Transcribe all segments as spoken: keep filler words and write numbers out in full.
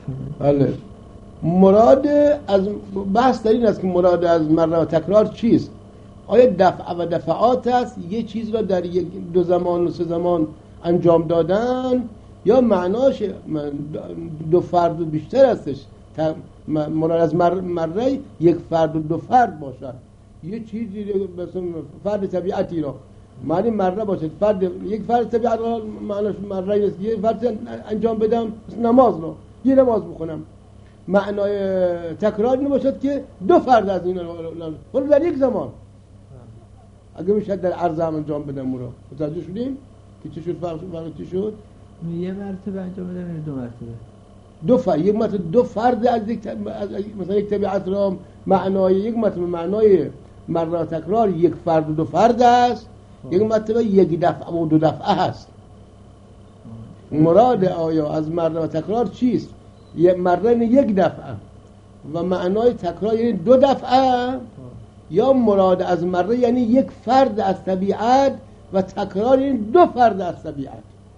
بله. مراد از بحث در این است که مراد از مره و تکرار چیست؟ آیا دفع و دفعات است، یه چیز را در یک دو زمان و سه زمان انجام دادن، یا معناش دو فرد و بیشتر هستش؟ مراد از مره, مره یک فرد و دو فرد باشد، یه چیزی مثلا فرد طبیعتی را معنی مره باشد، فرد یک فرد طبیعت را معناش مره نیست، یه فرد انجام بدم مثل نماز را یه نماز بخونم، معنای تکرار این باشد که دو فرد از این ولی در یک زمان اگه میشه در عرض هم انجام بدم اون را. متوجه شدیم که چی شد؟ فرق چی شد؟ یه مرتبه انجام بدم یا دو مرتبه؟ دو فرد، یک مرتبه دو فرد از یک مثلا یک طبیعت را معنای یک مرتبه معنای مره تکرار یک فرد و دو فرد است، یک مرتبه یک دفعه و دو دفعه هست. مراد آیا از مره تکرار چیست؟ یک مره یک دفعه و معنای تکرار یعنی دو دفعه، یا مراد از مره یعنی یک فرد از طبیعت و تکرار یعنی دو فرد از طبیعت.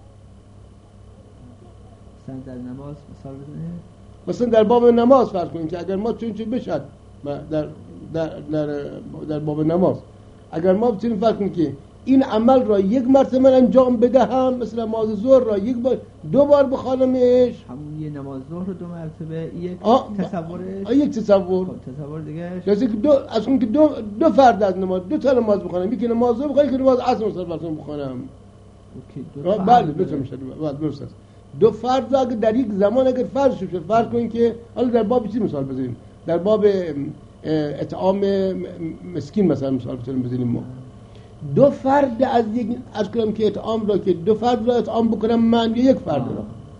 مثلا در نماز مثال بزنید، مثلا در باب نماز فرض کنیم که اگر ما چون چی بشد در در در در باب نماز اگر ما بتونیم فرض کنیم که این عمل را یک مرتبه انجام بدهم، مثل نماز ظهر را یک بار دو بار بخوانمش، همون یه نماز ظهر رو دو مرتبه، یک تصورش آه یک تصور تصور دیگه جزی که دو از اون که دو دو فرد از نماز دو تا نماز بخونم، یکی نماز ظهر بخونم، یکی نماز عصر مثلا بخونم. اوکی دو تا بله بله میشه درست است. دو فرد اگر در یک زمان اگر فرض شد فرض کنیم که حالا در باب چی مثال بزنیم، در باب اطعام مسکین مثلا مثال بزنیم، ما دو فرد از یک از کنم که اطعام را که دو فرد را اطعام بکنم من یک فرد را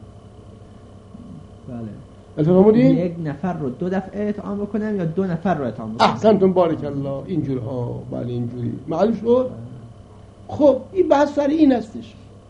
بله فهمیدین؟ یک نفر رو دو دفعه اطعام بکنم یا دو نفر رو اطعام بکنم؟ احسنتم بارک الله. اینجور ها بله اینجوری معلوم شد. خب این بحث سر این هستش.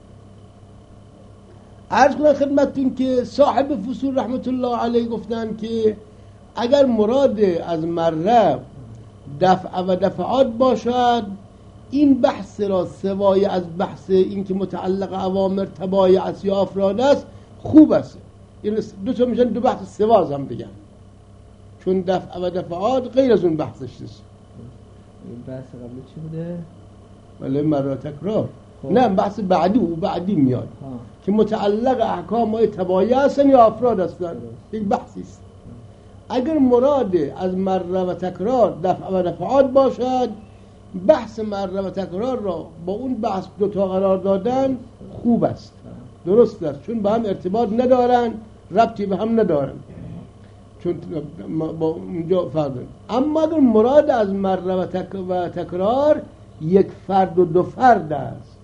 عرض کنم خدمتتون که صاحب فصول رحمت الله علیه گفتن که اگر مراد از مره دفع و دفعات باشد، این بحث را سوای از بحث این که متعلق اوامر تبایع است یا افراد است خوب است. این دو تا میشن دو بحث سواز هم دیگه، چون دفع و دفعات غیر از اون بحثش است. این بحث قبل چی بوده؟ ولی مره تکرار نه، بحث بعدی و بعدی میاد ها. که متعلق احکام های تبایع هستن یا افراد هستن، یک بحثی است. اگر مراد از مره و تکرار دفع و دفعات باشد، بحث مره و تکرار را با اون بحث دو تا قرار دادن خوب است، درست است، چون با هم ارتباط ندارن، ربطی به هم ندارن، چون با اونجا فرق دارن. اما اگر مراد از مره و, تک و تکرار یک فرد و دو فرد است،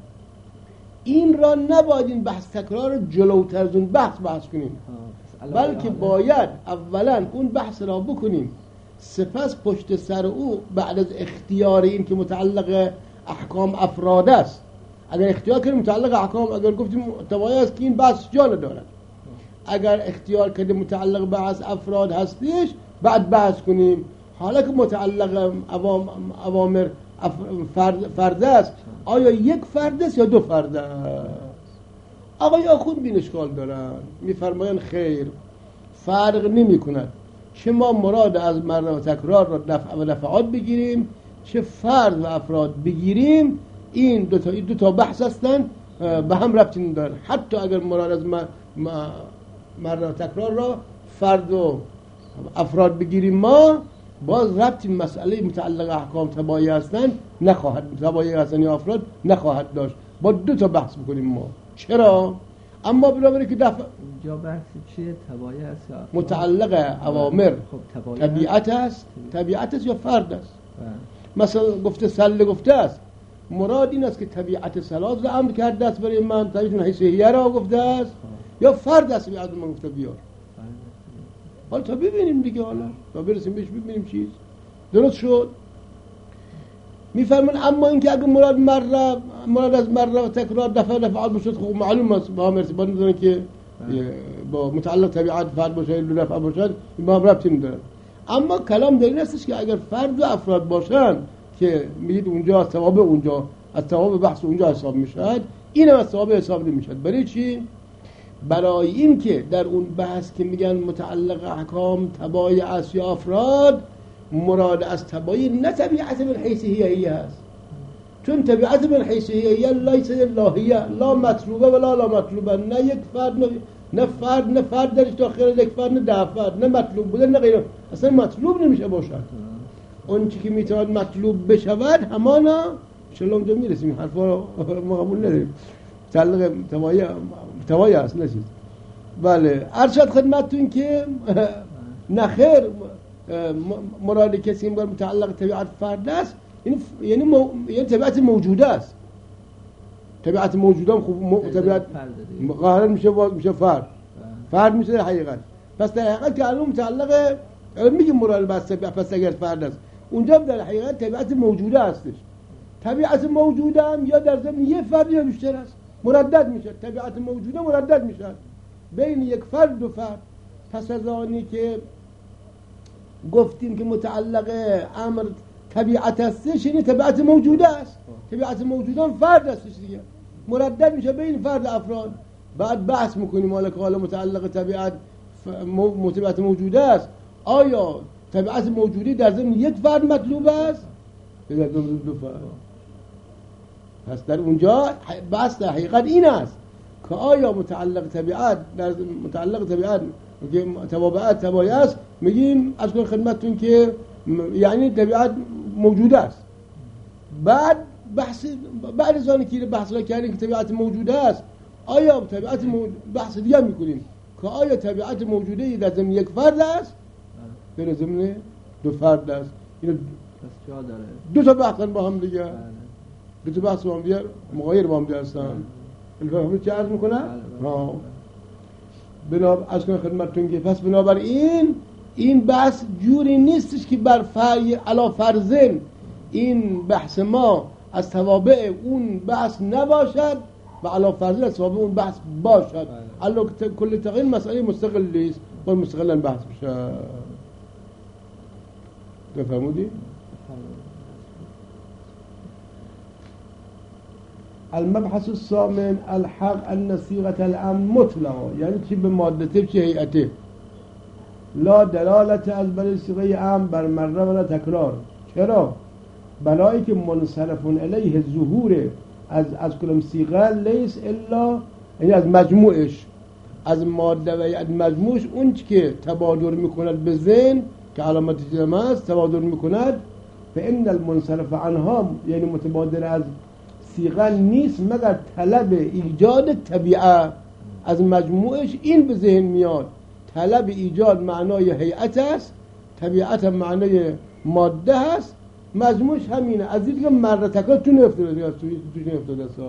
این را نباید این بحث تکرار رو جلوتر از اون بحث بحث کنیم، بلکه باید اولا اون بحث را بکنیم، سپس پشت سر او بعد از اختیار این که متعلق احکام افراد است، اگر اختیار کنیم متعلق احکام، اگر گفتیم تبایع است که این بحث جا ندارد، اگر اختیار کنیم متعلق بحث افراد هستش بعد بحث کنیم. حالا که متعلق اوام اوامر فرد, فرد است، آیا یک فرد است یا دو فرد است؟ آقای آخوند بین اشکال دارن، میفرمایند خیر، فرق نمی کند چه ما مراد از مره و تکرار را دفع و دفعات بگیریم، چه فرد و افراد بگیریم، این دو تا دو تا بحث هستن، به هم ربطی ندارن. حتی اگر مراد از مره و تکرار را فرد و افراد بگیریم، ما باز ربطی مسئله متعلق احکام تبایع هستن نخواهد، تبایع هستن یا افراد نخواهد داشت، با دو تا بحث بکنیم ما. چرا؟ اما بنابراین که دفع اینجا بحث چیه؟ تبایع است یا متعلق اوامر خب طبیعت است، طبیعت است یا فرد است. مثلا گفته سله گفته است، مراد این است که طبیعت صلات را امر کرده است برای من، طبیعت حیثیه را گفته است یا فرد است که از من گفته بیار. حالا تا ببینیم دیگه، حالا تا برسیم بهش ببینیم چیز درست شد. میفرمان اما اینکه اگر مراد مره مراد از مره و تکرار دفعه دفعات باشد، خب معلوم است با هم ارتباط نداره که با متعلق طبیعت فرد باشه یا دفعه باشد، این با هم ربطی نداره. اما کلام در این هستش که اگر فرد و افراد باشن که میگید اونجا از ثواب اونجا از ثواب بحث اونجا حساب میشد، این هم از ثواب حساب نمیشد. برای چی؟ برای این که در اون بحث که میگن متعلق احکام تبای است یا افراد، مراد از تبایی نه طبیعت من حیث هیهیه هست، چون طبیعت من حیث هیهیه لیس لاهیه، لا مطلوبه ولا لا مطلوبه، نه یک فرد نه نه فرد نه فرد درش داخل یک فرد، نه ده فرد، نه مطلوب بوده نه غیره، اصلا مطلوب نمیشه باشد. اون چی که میتواند مطلوب بشود همانا انشاءالله اونجا میرسیم، حرفا رو ما قبول نداریم، متعلق تبایی تبایی است نه چیز. بله ارشد خدمتتون که نخیر مراد کسی این بار متعلق طبیعت فرد است، یعنی یعنی مو... یعنی طبیعت موجوده است. طبیعت موجوده هم خوب مو... طبیعت قاهرا میشه میشه فرد فرد میشه در حقیقت. پس در حقیقت که الان متعلق میگیم مراد بس پس اگر فرد است، اونجا در حقیقت طبیعت موجوده هستش. طبیعت موجوده هم یا در ضمن یه فرد یا بیشتر است، مردد میشه. طبیعت موجوده مردد میشه بین یک فرد و فرد. پس از آنی که گفتیم که متعلق امر طبیعت هستش، یعنی طبیعت موجوده است. طبیعت موجوده هم فرد هستش دیگه، مردد میشه بین فرد افراد. بعد بحث میکنیم حالا که حالا متعلق طبیعت مو... طبیعت موجوده است، آیا طبیعت موجودی در ضمن یک فرد مطلوب است یا در ضمن دو فرد؟ پس در اونجا بحث در حقیقت این است که آیا متعلق طبیعت در متعلق طبیعت که تبابعت تبایی است، میگیم از کن خدمتتون که یعنی طبیعت موجوده است. بعد بحث بعد از آن که بحث را کردیم که طبیعت موجوده است، آیا طبیعت مو... بحث دیگه میکنیم که آیا طبیعت موجوده در ضمن یک فرد است یا در ضمن دو فرد است. این دو تا بحث با هم دیگه، دو تا بحث با هم دیگه مغایر با هم دیگه هستن. الفهم چه عرض میکنه؟ ها بنا از کنه خدمتتون که پس بنابراین این بحث جوری نیستش که بر فرض علا فرضن این بحث ما از توابع اون بحث نباشد و علا فرضن از توابع اون بحث باشد. علا کل تغییر مسئله مستقلی است و مستقلا بحث بشه. بفرمودی؟ المبحث الثامن الحق ان صيغه الامر مطلقه، یعنی چی به مادته چی هیئته، لا دلالت از بر صيغه امر بر مره ولا تکرار. چرا؟ بلایی که منصرف الیه ظهور از از کلم صيغه لیس الا، یعنی از مجموعش، از ماده و از مجموعش اون که تبادر میکند به ذهن که علامت جمع است تبادر میکند، فان المنصرف عنها یعنی متبادر از صیغه نیست مگر طلب ایجاد طبیعه. از مجموعش این به ذهن میاد، طلب ایجاد معنای هیئت است، طبیعت معنای ماده هست، مجموعش همینه. از این که مرتکات تو نفتاده است توی نفتاده است.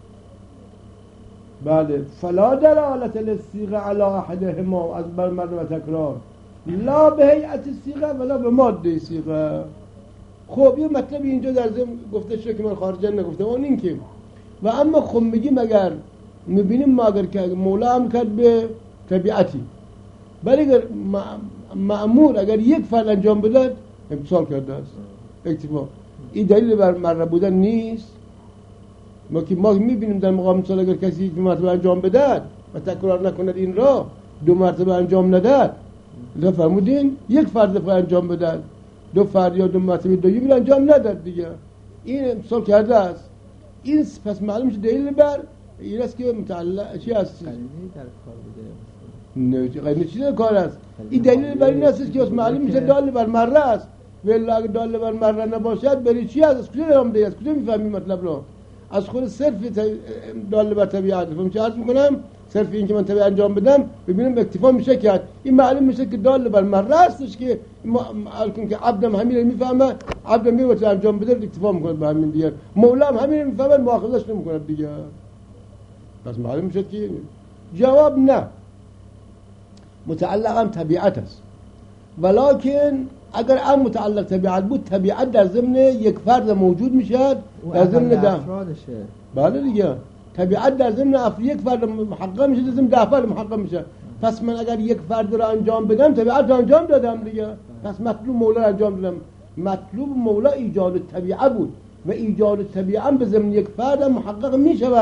بله فلا دلالت للصیغه علی احدهما از بر مرد و تکرار، لا به هیئت صیغه ولا به ماده صیغه. خب یه مطلب اینجا در ضمن گفته شده که من خارجا نگفتم، اون این که و اما خب میگیم اگر میبینیم ما اگر که مولا هم کرد به طبیعتی، ولی اگر مأمور اگر یک فرد انجام بده امتصال کرده است اکتفا، این دلیل بر مره بودن نیست. ما که ما میبینیم در مقام مثال اگر کسی یک مرتبه انجام بده و تکرار نکند این را، دو مرتبه انجام نده، فرمودین یک فرد دفعه انجام بده، دو فرد یا دو مرتبه دومی انجام نداد دیگه، این امتصال کرده است. این پس معلوم میشه دلیل بر این است که متعلق چی است؟ قرینه در کار بوده. نه قرینه چی در کار است؟ این دلیل بر این است که معلوم میشه دال بر مره است. ولی اگه دال بر مره نباشد بری چی است؟ از کجا نام دیگه است؟ کجا میفهمی مطلب رو؟ از خود صرف دال بر طبیعت. فهم چه عرض میکنم؟ صرف این که من طبیعت انجام بدم ببینم اکتفا میشه کرد. این معلوم میشه که دال بر مره استش که الکن که عبدم همین میفهمه، عبدم میوته انجام بده اکتفا میکنه به همین دیگه، مولا هم همین میفهمه مؤاخذش نمیکنه دیگه. پس معلوم میشه که جواب نه، متعلق هم طبیعت است. ولکن اگر ام متعلق طبیعت بود، طبیعت در ضمن یک فرد موجود میشد، در ضمن ده افرادشه. بله دیگه، طبیعت در ضمن افراد یک فرد محقق میشه، در ضمن ده فرد محقق میشه. پس من اگر یک فرد رو انجام بدم طبیعت رو انجام دادم دیگه. پس مطلوب مولا رو انجام دادم. مطلوب مولا ایجاد طبیعه بود و ایجاد طبیعه به ضمن یک فرد محقق میشود.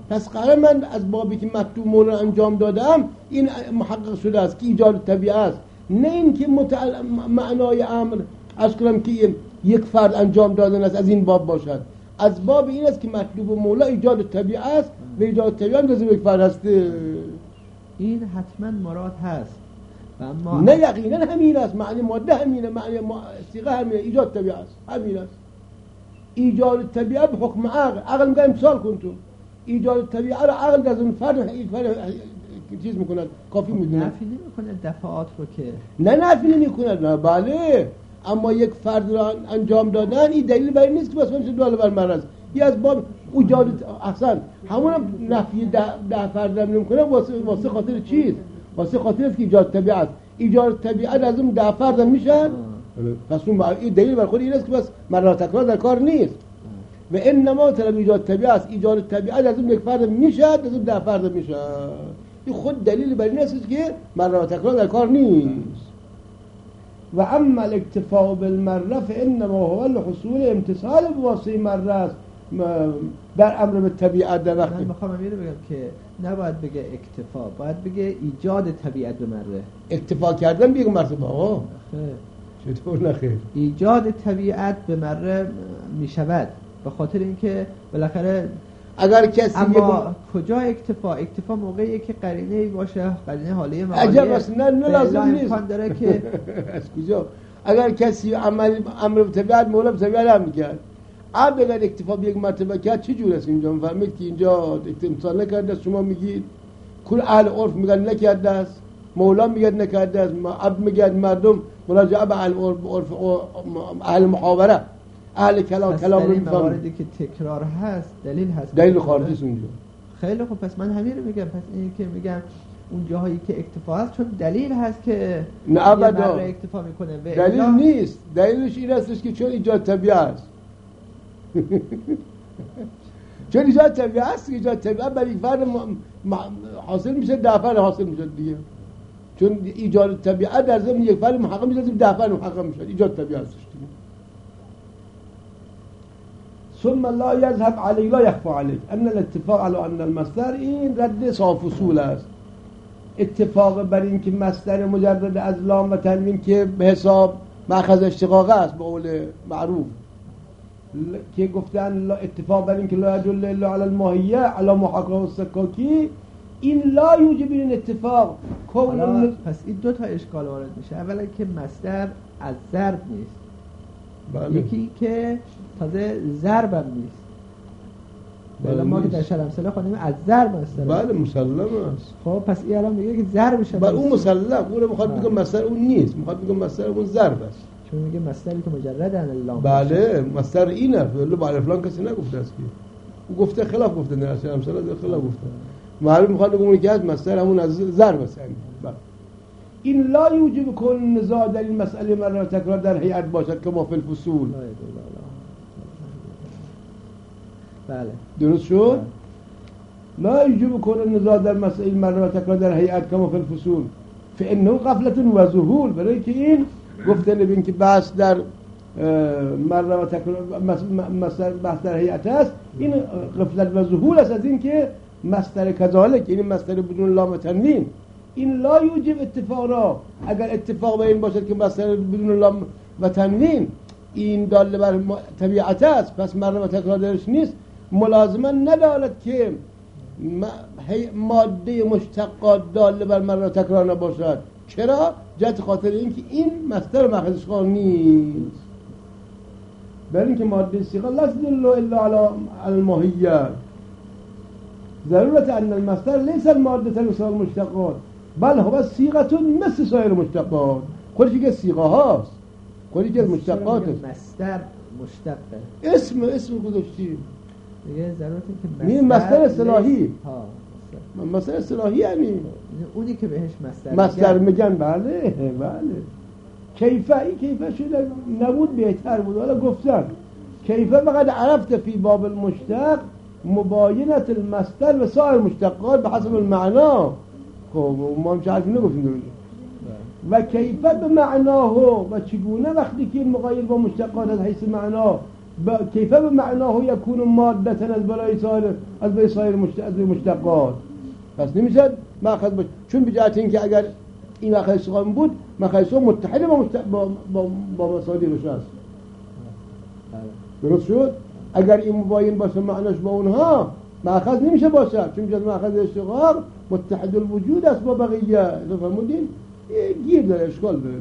پس قرار من از بابی که مطلوب مولا انجام دادم این محقق شده است که ایجاد طبیعه است، نه این که متعل... معنای امر از کنم که یک فرد انجام دادن است از این باب باشد. از باب این است که مطلوب مولا ایجاد طبیعه است و ایجاد طبیعه هم لازم یک فرد است. این حتما مراد هست و اما نه یقینا همین است، معنی ماده همینه، معنی ما... صیغه همینه، ایجاد طبیعه است همین است. ایجاد طبیعه به حکم عقل، عقل میگه امثال کن تو ایجاد طبیعه را عقل از اون فرد یک فرد چیز میکند کافی میدونه، نفی نمیکنه دفعات رو که نه نفی نمیکند، نه بله، اما یک فرد را انجام دادن این دلیل بر این نیست که بس من دو بر مرض این از باب ایجاد احسن همون هم نفی ده, ده فرد را نمیکنه واسه واسه خاطر چیز؟ واسه خاطر است که ایجاد طبیعه است. ایجاد طبیعه از اون ده فرد میشن، پس اون این دلیل بر خود این است که بس مرا تکرار در کار نیست و انما طلب ایجاد طبیعه است. ایجاد طبیعه از اون یک فرد میشد از اون ده فرد میشد. این خود دلیل بر این است که مرا تکرار در کار نیست. و اما الاکتفاء بالمره فانما هو الحصول امتثال بواسطه مره است در امر به طبیعت. در وقت من میخوام امیر بگم که نباید بگه اکتفا، باید بگه ایجاد طبیعت به مره. اکتفا کردن بگه مرتبه آقا چطور نخیر؟ ایجاد طبیعت به مره میشود به خاطر اینکه بالاخره اگر کسی اما کجا اکتفا؟ اکتفا موقعی که قرینه‌ای باشه، قرینه حالیه معالیه عجب است، نه نه لازم نیست امکان داره که از کجا؟ اگر کسی عمل امر به طبیعت مولا به طبیعت هم میکرد عبد اگر اکتفا به یک مرتبه کرد چه جور است اینجا؟ میفهمید که اینجا امتثال نکرده است، شما میگید کل اهل عرف میگن نکرده است، مولا میگه نکرده است، عبد میگه مردم مراجعه به اهل عرف اهل محاوره اهل کلام کلام رو میفهمن. مواردی که تکرار هست دلیل هست، دلیل خارجی است اونجا. خیلی خوب، پس من همین رو میگم، پس این که میگم اون جاهایی که اکتفا هست چون دلیل هست که نه ابدا اکتفا میکنه. دلیل نیست، دلیلش این است که چون ایجاد طبیعه است چون ایجاد طبیعه است، ایجاد طبیعه برای فرد حاصل میشه ده فرد حاصل میشه دیگه، چون ایجاد طبیعه در ضمن یک فرد محقق میشه ده فرد محقق میشه، ایجاد طبیعه است دیگه. ثم لا يذهب عليه لا يخفى عليه ان الاتفاق على ان المصدر این رد صاف اصول است. اتفاق بر این که مصدر مجرد از لام و تنوین که به حساب مأخذ اشتقاق است به قول معروف که گفتن اتفاق بر این که لا يدل الا على الماهیه على محاکمه السکاکی، این لا یوجب این اتفاق کون. پس این دو تا اشکال وارد میشه. اولا که مصدر از ضرب نیست، بله. یکی که تازه ضرب هم نیست. بله ما که در شرح امثله خوانیم از ضرب مصدر. بله مسلم است. خب پس این الان میگه که ضرب شده. بله اون مسلم، اون میخواد بگه مصدر اون نیست، میخواد بگه مصدر اون ضرب است. چون میگه مصدری که مجرد عن اللام. بله مصدر اینه، ولی با الف لام کسی نگفته است که. او گفته خلاف گفته، در شرح امثله خلاف گفته. معلوم میخواد بگه اون که از مصدر همون از ضرب است. بله. این لا یوجب کل نزاع در این مسئله مرة تکرار در هیئت باشد که ما فی الفصول. بله درست شد؟ لا یوجب کل نزاع در مسئله مرة تکرار در هیئت که ما فی الفصول فانه غفلت و ذهول. برای که این گفتن ببین که بحث در مرة تکرار مصدر بحث در هیئت است، این غفلت و ذهول است از این که مصدر کذالک، یعنی مصدر بدون لام تنوین، این لا یوجب اتفاق را. اگر اتفاق به این باشد که مصدر بدون لام و تنوین این داله بر طبیعت است، پس مرة تکرار درش نیست، ملازما ندارد که ماده مشتقات داله بر مرة تکرار نباشد. چرا؟ جهت خاطر اینکه این مصدر مأخذ اشتقاق نیست، بل اینکه ماده صیغه لا تدل الا على الماهیه. ضرورت ان المصدر ليس الماده مثل المشتقات بل هو صيغه مثل سایر المشتقات. خودش که صیغه هاست، خودش که مشتقات است. مصدر مشتقه، اسم اسم گذاشتی دیگه ضرورت که مصدر مصدر اصطلاحی ها مصدر اصطلاحی یعنی اونی که بهش مصدر مصدر میگن. بله بله. کیفه این کیفه شده نبود بهتر بود، حالا گفتن کیفه فقط عرفت فی باب المشتق مباینت المصدر و سایر مشتقات به حسب المعنا. خب ما هم چه نگفتیم درست. و کیفه به معناه و چگونه وقتی که مقایر با مشتقات از حیث معنا کیف به معناه یکون مادة از برای سایر از برای سایر مشتقات. پس نمیشه مأخذ باشه، چون به جهت اینکه اگر این مأخذ اشتقاق بود مأخذ اشتقاق متحد با مشت... با با, با مصادیقش است. درست شد؟ اگر این مباین باشه معناش با اونها مأخذ نمیشه باشه، چون جز مأخذ اشتقاق متحد الوجود است با بقیه. فهمیدین؟ گیر داره، اشکال داره.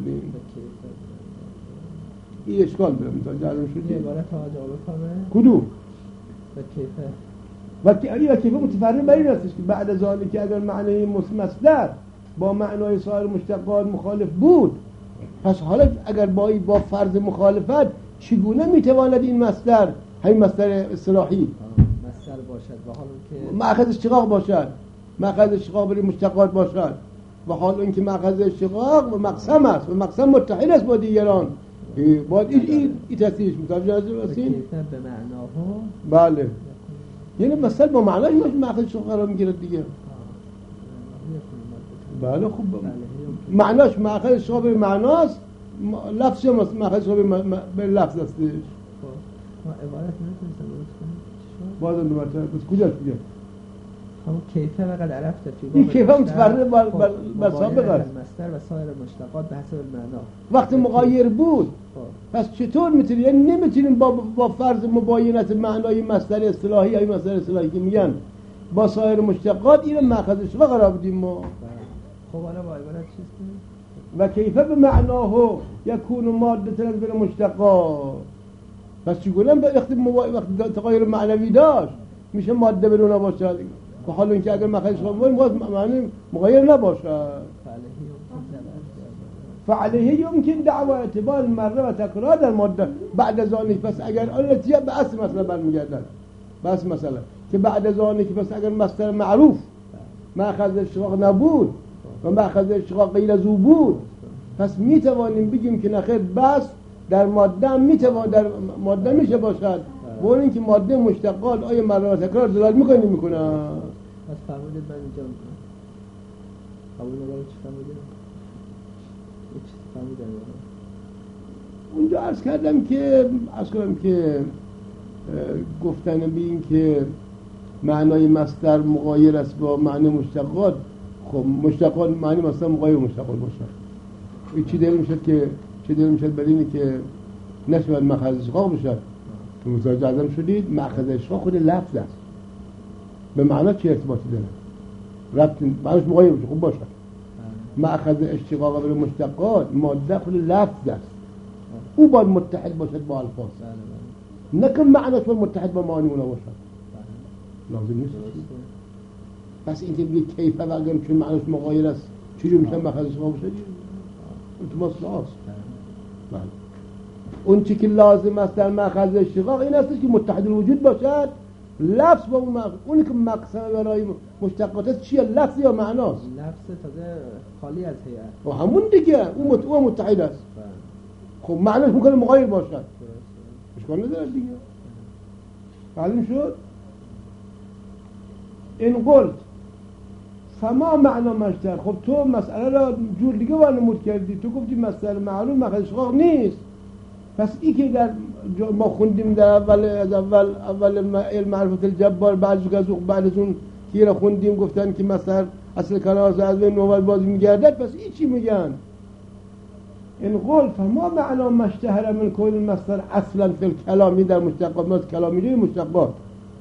این اشکال داره. مثلا جالب شد. عبارت جواب کنه. کدوم؟ به کیفه. وقتی این کیفه متفرع بر این هستش که بعد از آنی که اگر معنای مصدر با معنای سایر مشتقات مخالف بود، پس حالا اگر با با فرض مخالفت چگونه میتواند این مصدر همین مصدر اصطلاحی مصدر باشد و حال که مأخذ اشتقاق باشد، مأخذ اشتقاق برای مشتقات باشد و حال اینکه مأخذ اشتقاق و مقسم است و مقسم متحد است با دیگران، باید این این تصدیقش متوجه هستین؟ به معناه بله، یعنی مثلا با معناش مأخذ اشتقاق قرار میگیره دیگه. بله خوب معناش مأخذ اشتقاق به معناست، لفظش مأخذ اشتقاق به لفظ استش. ما عبارت نمیتونیم درست کنیم. باز اون مرتبه بس کجاست دیگه؟ همون کیفه وقت عرفته این کیفه متفرع بر بر سابق است. مصدر و سایر مشتقات به حسب المعنا. وقتی مغایر بود پس چطور میتونیم، یعنی نمیتونیم با با فرض مباینت معنای مصدر اصطلاحی یا مصدر اصطلاحی که میگن با سایر مشتقات این مأخذ اشتقاق قرار بدیم ما. خب حالا با عبارت چیز کنیم و کیفه به معناه یکون ماده از بین مشتقات. پس چگونه وقتی وقتی تغایر معنوی داشت میشه ماده بدون نباشد، و حالا اینکه اگر مأخذ اشتقاق بود معنی مغایر نباشد. فعلیه یمکن دعوی اعتبار مره و تکرار در ماده بعد از آنی. پس اگر آن نتیجه به اصل مثلا برمیگردد، بس مثلا که بعد از آنی که پس اگر مصدر معروف مأخذ اشتقاق نبود و مأخذ اشتقاق غیر از او بود، پس میتوانیم بگیم که نخیر بس در ماده میتوان در ماده میشه باشد، با اینکه ماده مشتقات آیا مره و تکرار دلالت میکنه نمیکنه. پس فهمیدید من اینجا میکنم قبول نداره چی فهمیدید؟ اونجا عرض کردم که عرض کردم که گفتن به این که معنای مصدر مغایر است با معنی مشتقات، خب مشتقات معنی مصدر مغایر مشتقات باشد. این چی دلیل میشد که چی دلیل میشد بر اینه که نشود مأخذ اشتقاق باشد؟ تو متوجه اعظم شدید مأخذ اشتقاق خود لفظ است، به معنا چه ارتباطی داره؟ ربط معنیش مغایر باشه خوب باشد. مأخذ اشتقاق برای مشتقات ماده خود لفظ است، او باید متحد باشد با الفاظ، نه که معناش باید متحد با معانی اونا باشد. لازم نیست. پس اینکه بگه کیفه و اگر چون معناش مغایر است چجور میشه مأخذ اشتقاق باشد؟ التماس است. بله. اون چی که لازم است در مأخذ اشتقاق این است که متحد الوجود باشد، لفظ با اون مأخذ. اونی که مقسم برای مشتقات است چیه؟ لفظ یا معناست؟ لفظ تازه خالی از هیئت و همون دیگه اون مت... اون متحد است. خب معناش ممکنه مغایر باشد، اشکال نداره دیگه. معلوم شد؟ این قلت فما معنا مشتر. خب تو مسئله را جور دیگه وانمود کردی، تو گفتی مصدر معلوم مأخذ اشتقاق نیست. پس ای که در ما خوندیم در اول از اول اول علم معرفت الجبار، بعد از بعد از اون که را خوندیم گفتن که مصدر اصل کلام از بین نوبت بازی میگردد، پس این چی میگن؟ این قول فما معنا مشتهر من کل المصدر اصلا فی الکلامی در مشتقات ما کلامی روی مشتقات.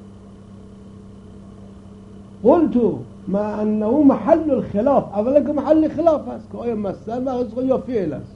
قلتو ما انه محل الخلاف، اولا که محل خلاف است که آیا مصدر مأخذ یا فعل است.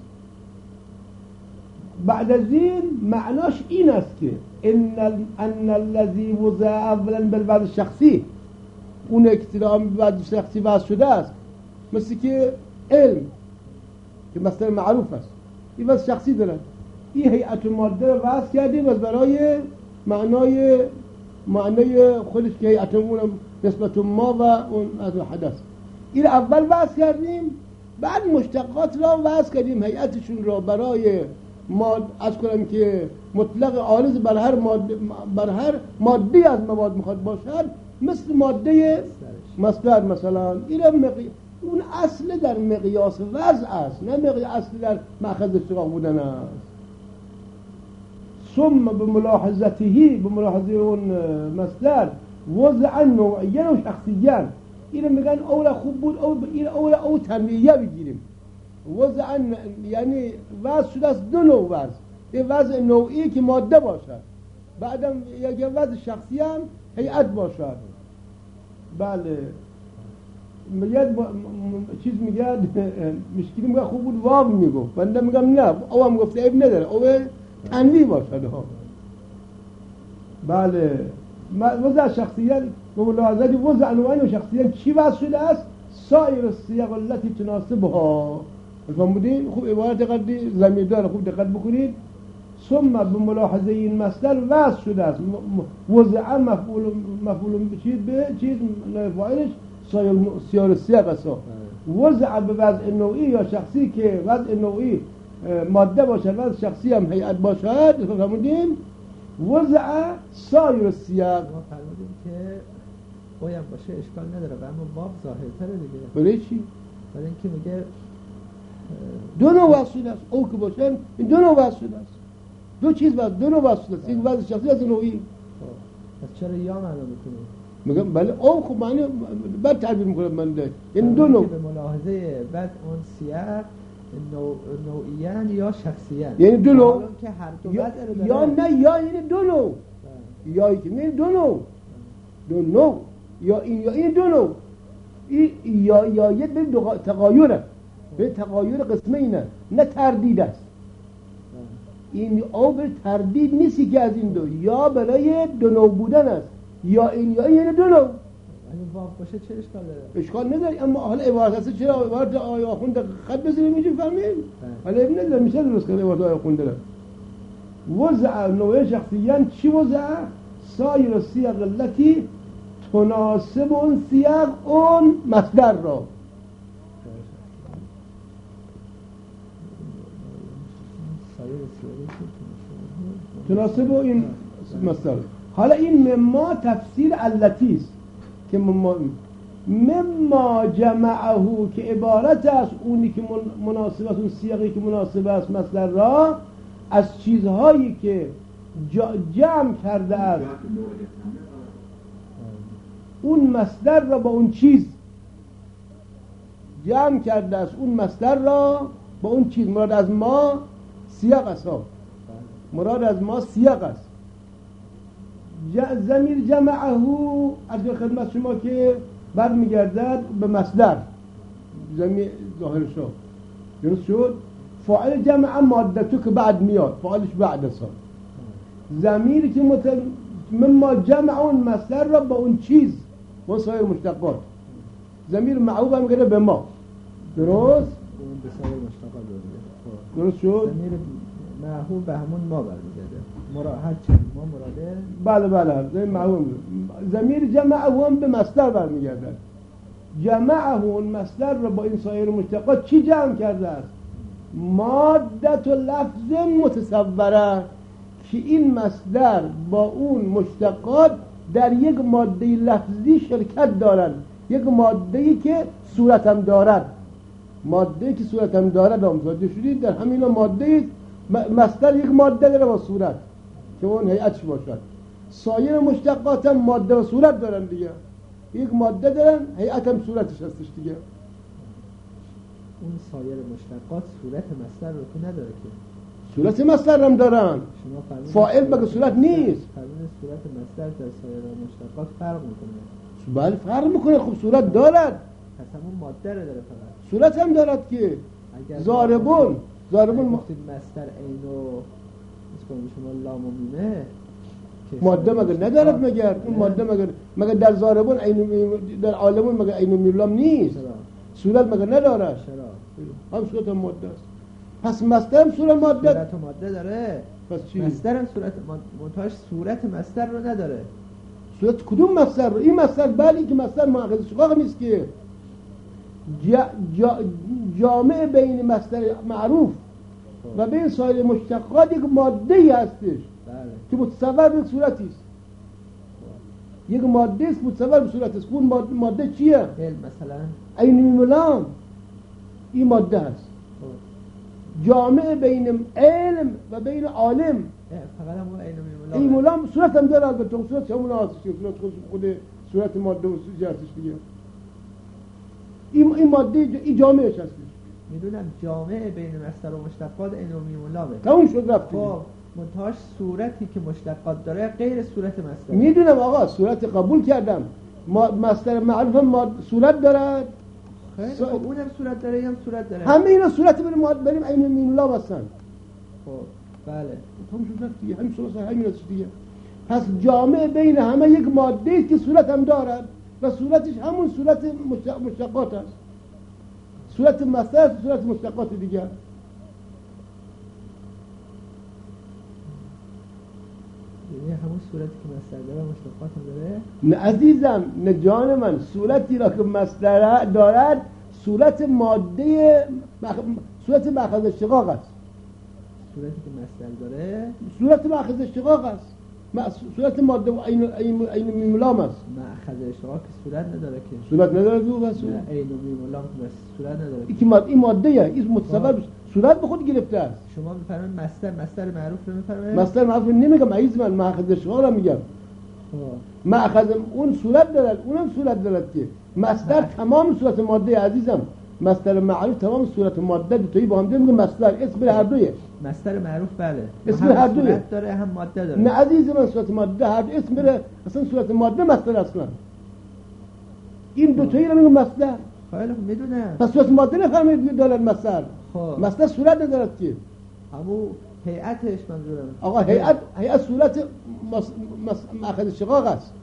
بعد از این معناش این است که ان ان الذي وضع اولا بالبعد الشخصی، اون اکترام بعد شخصی وضع شده است، مثل که علم که مصدر معروف است این وضع شخصی دارد، این هیئت ماده وضع کردیم از برای معنای معنای خودش که هیئت اون نسبت ما و اون از حدث، این اول وضع کردیم، بعد مشتقات را وضع کردیم هیئتشون را برای ماد از کنم که مطلق عارض بر هر ماده بر هر ماده از مواد میخواد باشد، مثل ماده مصدر مثلا. این مقی... اون اصل در مقیاس وضع است، نه مقیاس اصل در مأخذ اشتقاق بودن است. ثم بملاحظته بملاحظه اون مصدر وضع نوعیه و شخصیه. اینو میگن اولا خوب بود او این اولا او تنویعیه بگیریم. وضع یعنی وضع شده است دو نوع وضع. یه وضع نوعی که ماده باشد، بعدم یک وضع شخصی هم هیئت باشد. بله میگه چیز میگه مشکلی میگه خوب بود واو میگو، بنده میگم نه او هم گفته عیب نداره، او تنویع باشد ها. بله وضع شخصیت و ملاحظه وضع نوعین و شخصیت چی وضع شده است؟ سایر السیاق التي تناسبها. فهمیدین؟ خوب عبارت دقیقی ضمیر داره، خوب دقت بکنید. ثم بملاحظه این مصدر وضع شده است. وضع مفعول مفعول چیز به چیز فاعلش سایر سیار السیاق است. وضع به وضع نوعی یا شخصی که وضع نوعی ماده باشد، وضع شخصی هم هیئت باشد. فهمیدین؟ وضع سایر السیاق. ما فرمودیم که باید باشه اشکال نداره و اما باب ظاهرتره دیگه. برای چی؟ برای اینکه میگه دو نوع وصل است. او که باشن این دو نوع وصل است. دو چیز وصل، دو نوع وصل است. یک وضع شخصی از نوعی. پس چرا یا معنا میکنه؟ میگم بله او خب معنی بعد تعبیر میکنم من ده. این دو نوع. به ملاحظه بعد اون سیاق نوع نوعیان یا شخصیان. یعنی دو نوع. که هر دو یا, وضع رو داره. یا نه یا یعنی دو نوع. یا که نه دو نوع. دو نوع. یا این یا این دو نوع. این یا یا یک به تغایره. به تغایر قسمه اینه، نه تردید است. این او به تردید نیستی که از این دو، یا برای دو نوع بودن است، یا این یا این دو نوع. اگه واقع باشه چه اشکال داره؟ اشکال نداره، اما حالا عبارت هست چرا عبارت آیه آخوند خط بزنیم اینجا فهمیم؟ حالا ابن نداره میشه درست کنه عبارت آیه آخوند داره. وضع نوع شخصیان چی وضع؟ سایر السیاق التي تناسب اون سیاق اون مصدر را. تناسب این مصدر. حالا این مما تفسیر علتی است که مما مما جمعه که عبارت است اونی که مناسب است، اون سیاقی که مناسب است مصدر را از چیزهایی که جمع کرده است اون مصدر را با اون چیز جمع کرده است، اون مصدر را با اون چیز. مراد از ما سیاق است ها. مراد از ما سیاق است. ضمیر جمعه از خدمت شما که برمیگردد به مصدر ضمیر ظاهر شد. درست شد؟ فاعل جمع مادته که بعد میاد، فاعلش بعد است. ضمیری که مت مما جمع اون مصدر را با اون چیز و سایر مشتقات. ضمیر معوب هم گره به ما. درست؟ به سایر مشتقات درست شد؟ ضمیر معهوب به همون ما برمیگرده. مراد هر چی ما مراده. بله بله ضمیر معهوب. ضمیر جمعه هم به مصدر برمیگرده. جمعه اون مصدر را با این سایر مشتقات چی جمع کرده است؟ مادت و لفظ متصوره که این مصدر با اون مشتقات در یک ماده لفظی شرکت دارند. یک ماده‌ای که صورت هم دارد. ماده‌ای که صورت هم دارد آموزاده شدید در همین ماده مصدر یک ماده داره با صورت که اون هیئتش باشد. سایر مشتقات هم ماده و صورت دارن دیگه. یک ماده دارن هیئت هم صورتش هستش دیگه. اون سایر مشتقات صورت مصدر رو که نداره که. صورت مصدر هم دارن. فاعل مگه صورت نیست؟ فرمودید صورت مصدر در سایر مشتقات فرق میکنه. بله فرق میکنه. خب صورت دارد. پس همون ماده رو داره فقط. صورت هم دارد که ضاربون ضاربون گفتید مصدر عین و اسم شما لام و میمه ماده مگه ندارد مگر اون ماده مگر مگر در ضاربون عین در عالمون مگه عین و میلام نیست؟ صورت مگه نداره؟ چرا؟ هم صورت هم ماده است. پس مصدر هم صورت ماده صورت ماده داره. پس چی؟ مصدر هم صورت منتهاش صورت مصدر رو نداره. صورت کدوم مصدر رو؟ این مصدر بلی که مصدر مؤخذ شقاق نیست که جا جا جامع بین مصدر معروف و بین سایر مشتقات یک ماده ای هستش بله. که متصور به صورتی است. یک ماده است متصور به صورت است. اون ماده, ماده چیه؟ علم مثلا عین میلام این ماده است. جامع بین علم و بین عالم فقط هم عین و میم این مولام صورت هم داره البته صورت همون آسیسی صورت خود خود صورت ماده و جهتش دیگه این این ماده این جامعهش هست. میدونم جامع بین مصدر و مشتقات عین و میم و لامه تموم شد رفت. خب منتهاش صورتی که مشتقات داره غیر صورت مصدر. میدونم آقا صورت قبول کردم ما مصدر معروف هم ما صورت داره. خیلی خب اونم صورت داره هم صورت داره. همه اینا صورت بریم ما بریم عین و میم و لام هستن. خب بله تموم شد رفت دیگه همین صورت همین است دیگه. پس جامع بین همه یک ماده است که صورت هم دارد و صورتش همون صورت مشتقات است. صورت مصدر است صورت مشتقات دیگه. یعنی همون صورتی که مصدر داره مشتقات هم داره؟ نه عزیزم نه جان من صورتی را که مصدر دارد صورت ماده مخ... صورت مأخذ اشتقاق است. صورتی که مصدر داره صورت مأخذ اشتقاق است. صورت ماده و عین عین عین میم و لام است. مأخذ اشتقاق که صورت نداره که صورت نداره دو بس عین و میم و لام بس صورت نداره. این ماده این ماده این متصور صورت به خود گرفته است. شما میفرمایید مصدر مصدر معروف رو میفرمایید؟ مصدر معروف نمیگم عزیز من مأخذ اشتقاق را میگم. مأخذ اون صورت دارد اونم صورت دارد که مصدر تمام صورت ماده عزیزم. مصدر معروف تمام صورت ماده دو تایی با هم میگم مصدر اسم هر دویه. مصدر معروف بله اسم هر دویه صورت داره هم ماده داره. نه عزیز من صورت ماده هر دو اسم بره اصلا صورت ماده مصدر اصلا این دو تایی رو میگم مصدر. خیلی خوب میدونم. پس صورت ماده نفهمید دارد مصدر. خب مصدر صورت ندارد که همون هیئتش منظورم. آقا هیئت هیئت صورت مأخذ اشتقاق است.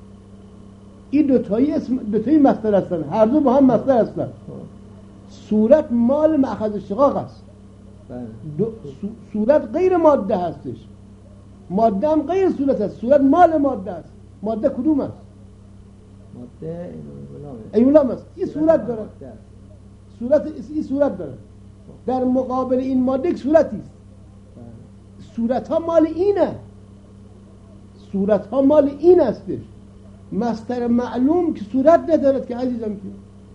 این دو تایی اسم دو تایی مصدر هستن هر دو با هم مصدر هستن. صورت مال مأخذ اشتقاق است. دو صورت غیر ماده هستش. ماده هم غیر صورت است. صورت مال ماده است. ماده کدوم است؟ ماده عین و لام است. این صورت داره. صورت این صورت داره. در مقابل این ماده یک صورتی است. صورت ها مال اینه. صورت ها مال این استش. مصدر معلوم که صورت ندارد که عزیزم که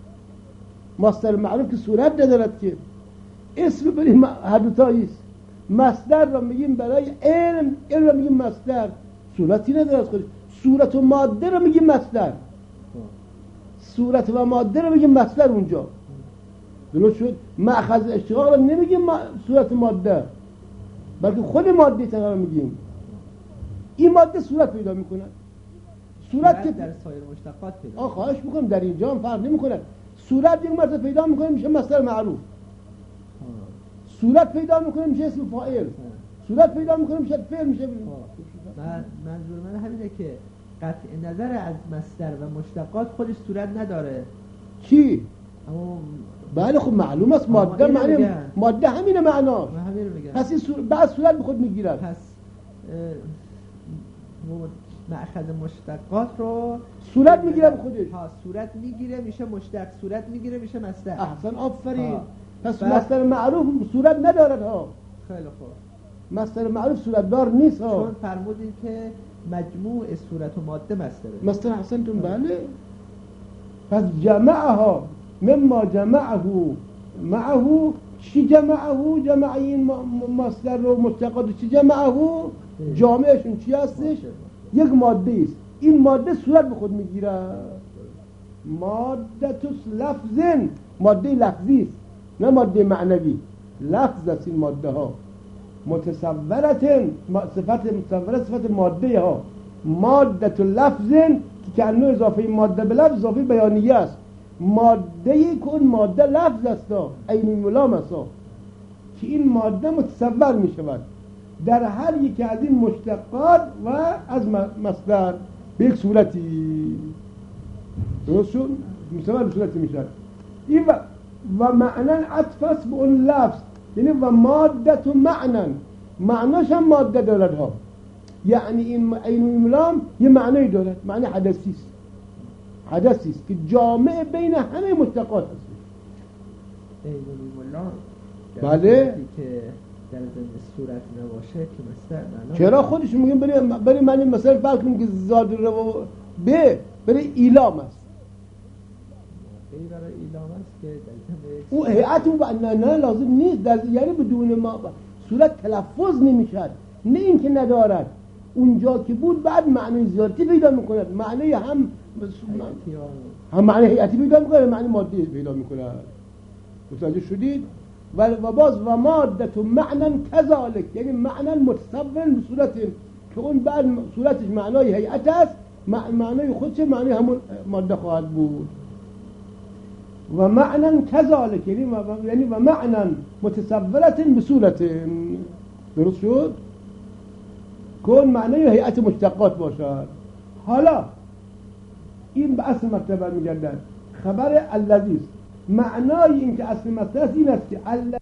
مصدر معلوم که صورت ندارد که اسم برای هر دو تایی است. مصدر را میگیم برای علم علم را میگیم مصدر صورتی ندارد خودش. صورت و ماده را میگیم مصدر صورت و ماده را میگیم مصدر اونجا درست شد. مأخذ اشتقاق را نمیگیم ما... صورت ماده بلکه خود ماده تنها میگیم. این ماده صورت پیدا میکنه. صورت که در سایر مشتقات پیدا. آ خواهش میکنم در اینجا هم فرق نمیکنه. صورت یک مرتبه پیدا میکنه میشه مصدر معروف. صورت پیدا میکنه میشه اسم فاعل. صورت پیدا میکنه میشه فعل میشه. من منظور من همینه که قطع نظر از مصدر و مشتقات خودش صورت نداره. چی؟ اما بله خب معلوم است ماده معنی ماده همینه معنا. من همین رو میگم. پس این صور... بعد صورت به خود میگیرد. پس مأخذ مشتقات رو صورت میگیره به خودش. ها صورت میگیره میشه مشتق صورت میگیره میشه مصدر. احسن آفرین. پس مصدر معروف صورت ندارد ها. خیلی خوب. مصدر معروف صورت دار نیست ها. چون فرمودین که مجموع صورت و ماده مصدره. مصدر احسنتون بله. پس جمعها مما جمعه معه چی جمعه جمع این مصدر رو مشتقات چی جمعه جامعشون چی هستش؟ یک ماده است. این ماده صورت به خود میگیره. ماده توس لفظن ماده لفظی است نه ماده معنوی. لفظ است این ماده ها. متصورتن صفت متصوره صفت ماده ها. ماده تو لفظن که کنو اضافه ماده به لفظ اضافه بیانیه است. ماده ای که اون ماده لفظ است عین ملام است که این ماده متصور می شود در هر یک از این مشتقات و از مصدر به یک صورتی درست شد متصور به صورتی می شود. این و, و معنا عطف است به اون لفظ یعنی و ماده تو معنا معناش هم ماده دارد ها. یعنی این عین ملام یه معنی دارد معنی حدثی است حدثی است که جامع بین همه مشتقات است. عین ملام بله که در ضمن صورت نباشه که مصدر چرا خودش میگیم برای برای معنی مثلا فرق کنیم که زاد رو به برای ایلام است. این برای ایلام است که در او هیئت و نه نه لازم نیست در یعنی بدون ما صورت تلفظ نمیشد نه اینکه ندارد، اونجا که بود بعد معنی زیادی پیدا میکند، معنی هم هم معنی هیئتی پیدا میکنه، معنی مادی پیدا میکنه. متوجه شدید؟ و و باز و مادت و معنی کذالک، یعنی معنی متصور به صورت که اون بعد صورتش معنای هیئت است، معنای خودش معنی همون ماده خواهد بود. و معنی کذالک یعنی و یعنی و معنی متصورت به صورت. درست شد؟ کن معنای هیئت مشتقات باشد. حالا این به اصل مرتبه میگردن، خبر الذی است. معنای این که اصل مسئله است این است که الذی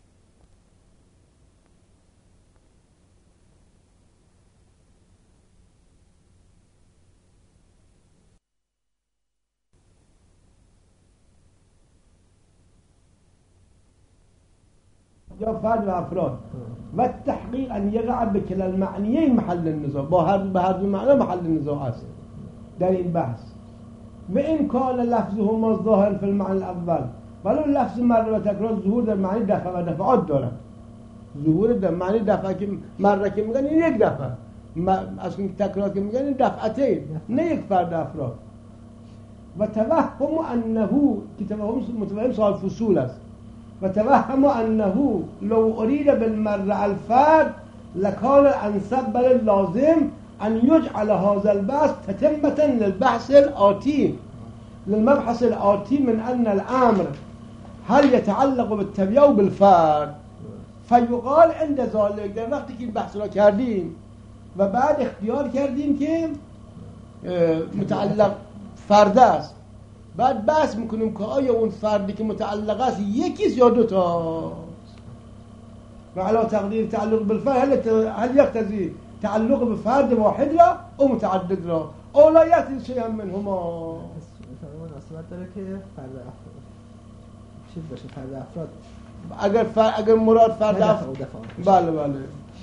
یا فرد و افراد و تحقیق ان یقع بکلا المعنیین محل النزاع، با هر به هر دو معنا محل النزاع است در این بحث. و این کان لفظهما ظاهر فی المعنى الاول، ولو لفظ مره و تکرار ظهور در معنی دفعه و دفعات دارد. ظهور در معنی دفعه که مره که میگن این یک دفعه، اصلا تکرار که میگن این دفعتین، نه یک فرد افراد. و توهم انه که توهم متوهم صاحب فصول است. و توهم انه لو اريد بالمرء الفرد لكان الانسب بل اللازم ان يجعل هذا البحث تتمة للبحث الآتي للمبحث الآتي من ان الامر هل يتعلق بالتبعه بالفرد. فيقال عند ذلك، در وقتی که این بحث را کردیم و بعد اختیار کردیم که متعلق فرد است، بعد بحث میکنیم که آیا اون فردی که متعلق است یکیست یا دو تا. و علا تقدیر تعلق بالفرد هل یقتضی تعلق به فرد واحد را او متعدد را او لا یقتضی شیئا منهما. مناسبت داره که فرد افراد چیز باشه، فرد افراد اگر فر... اگر مراد فرد افراد بله بله.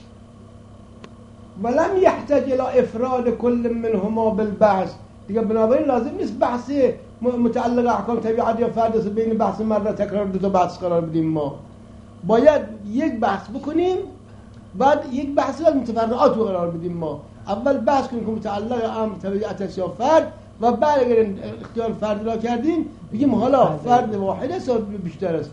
ولم يحتاج الى افراد كل منهما بالبحث، دیگه بنابراین لازم نیست بحث متعلق احکام طبیعت یا فرد بین بحث مره تکرار دو تا بحث قرار بدیم. ما باید یک بحث بکنیم، بعد یک بحث از متفرعات رو قرار بدیم. ما اول بحث کنیم که متعلق امر طبیعت یا فرد، و بعد اگر اختیار فرد را کردیم بگیم حالا فرد واحد است یا بیشتر است.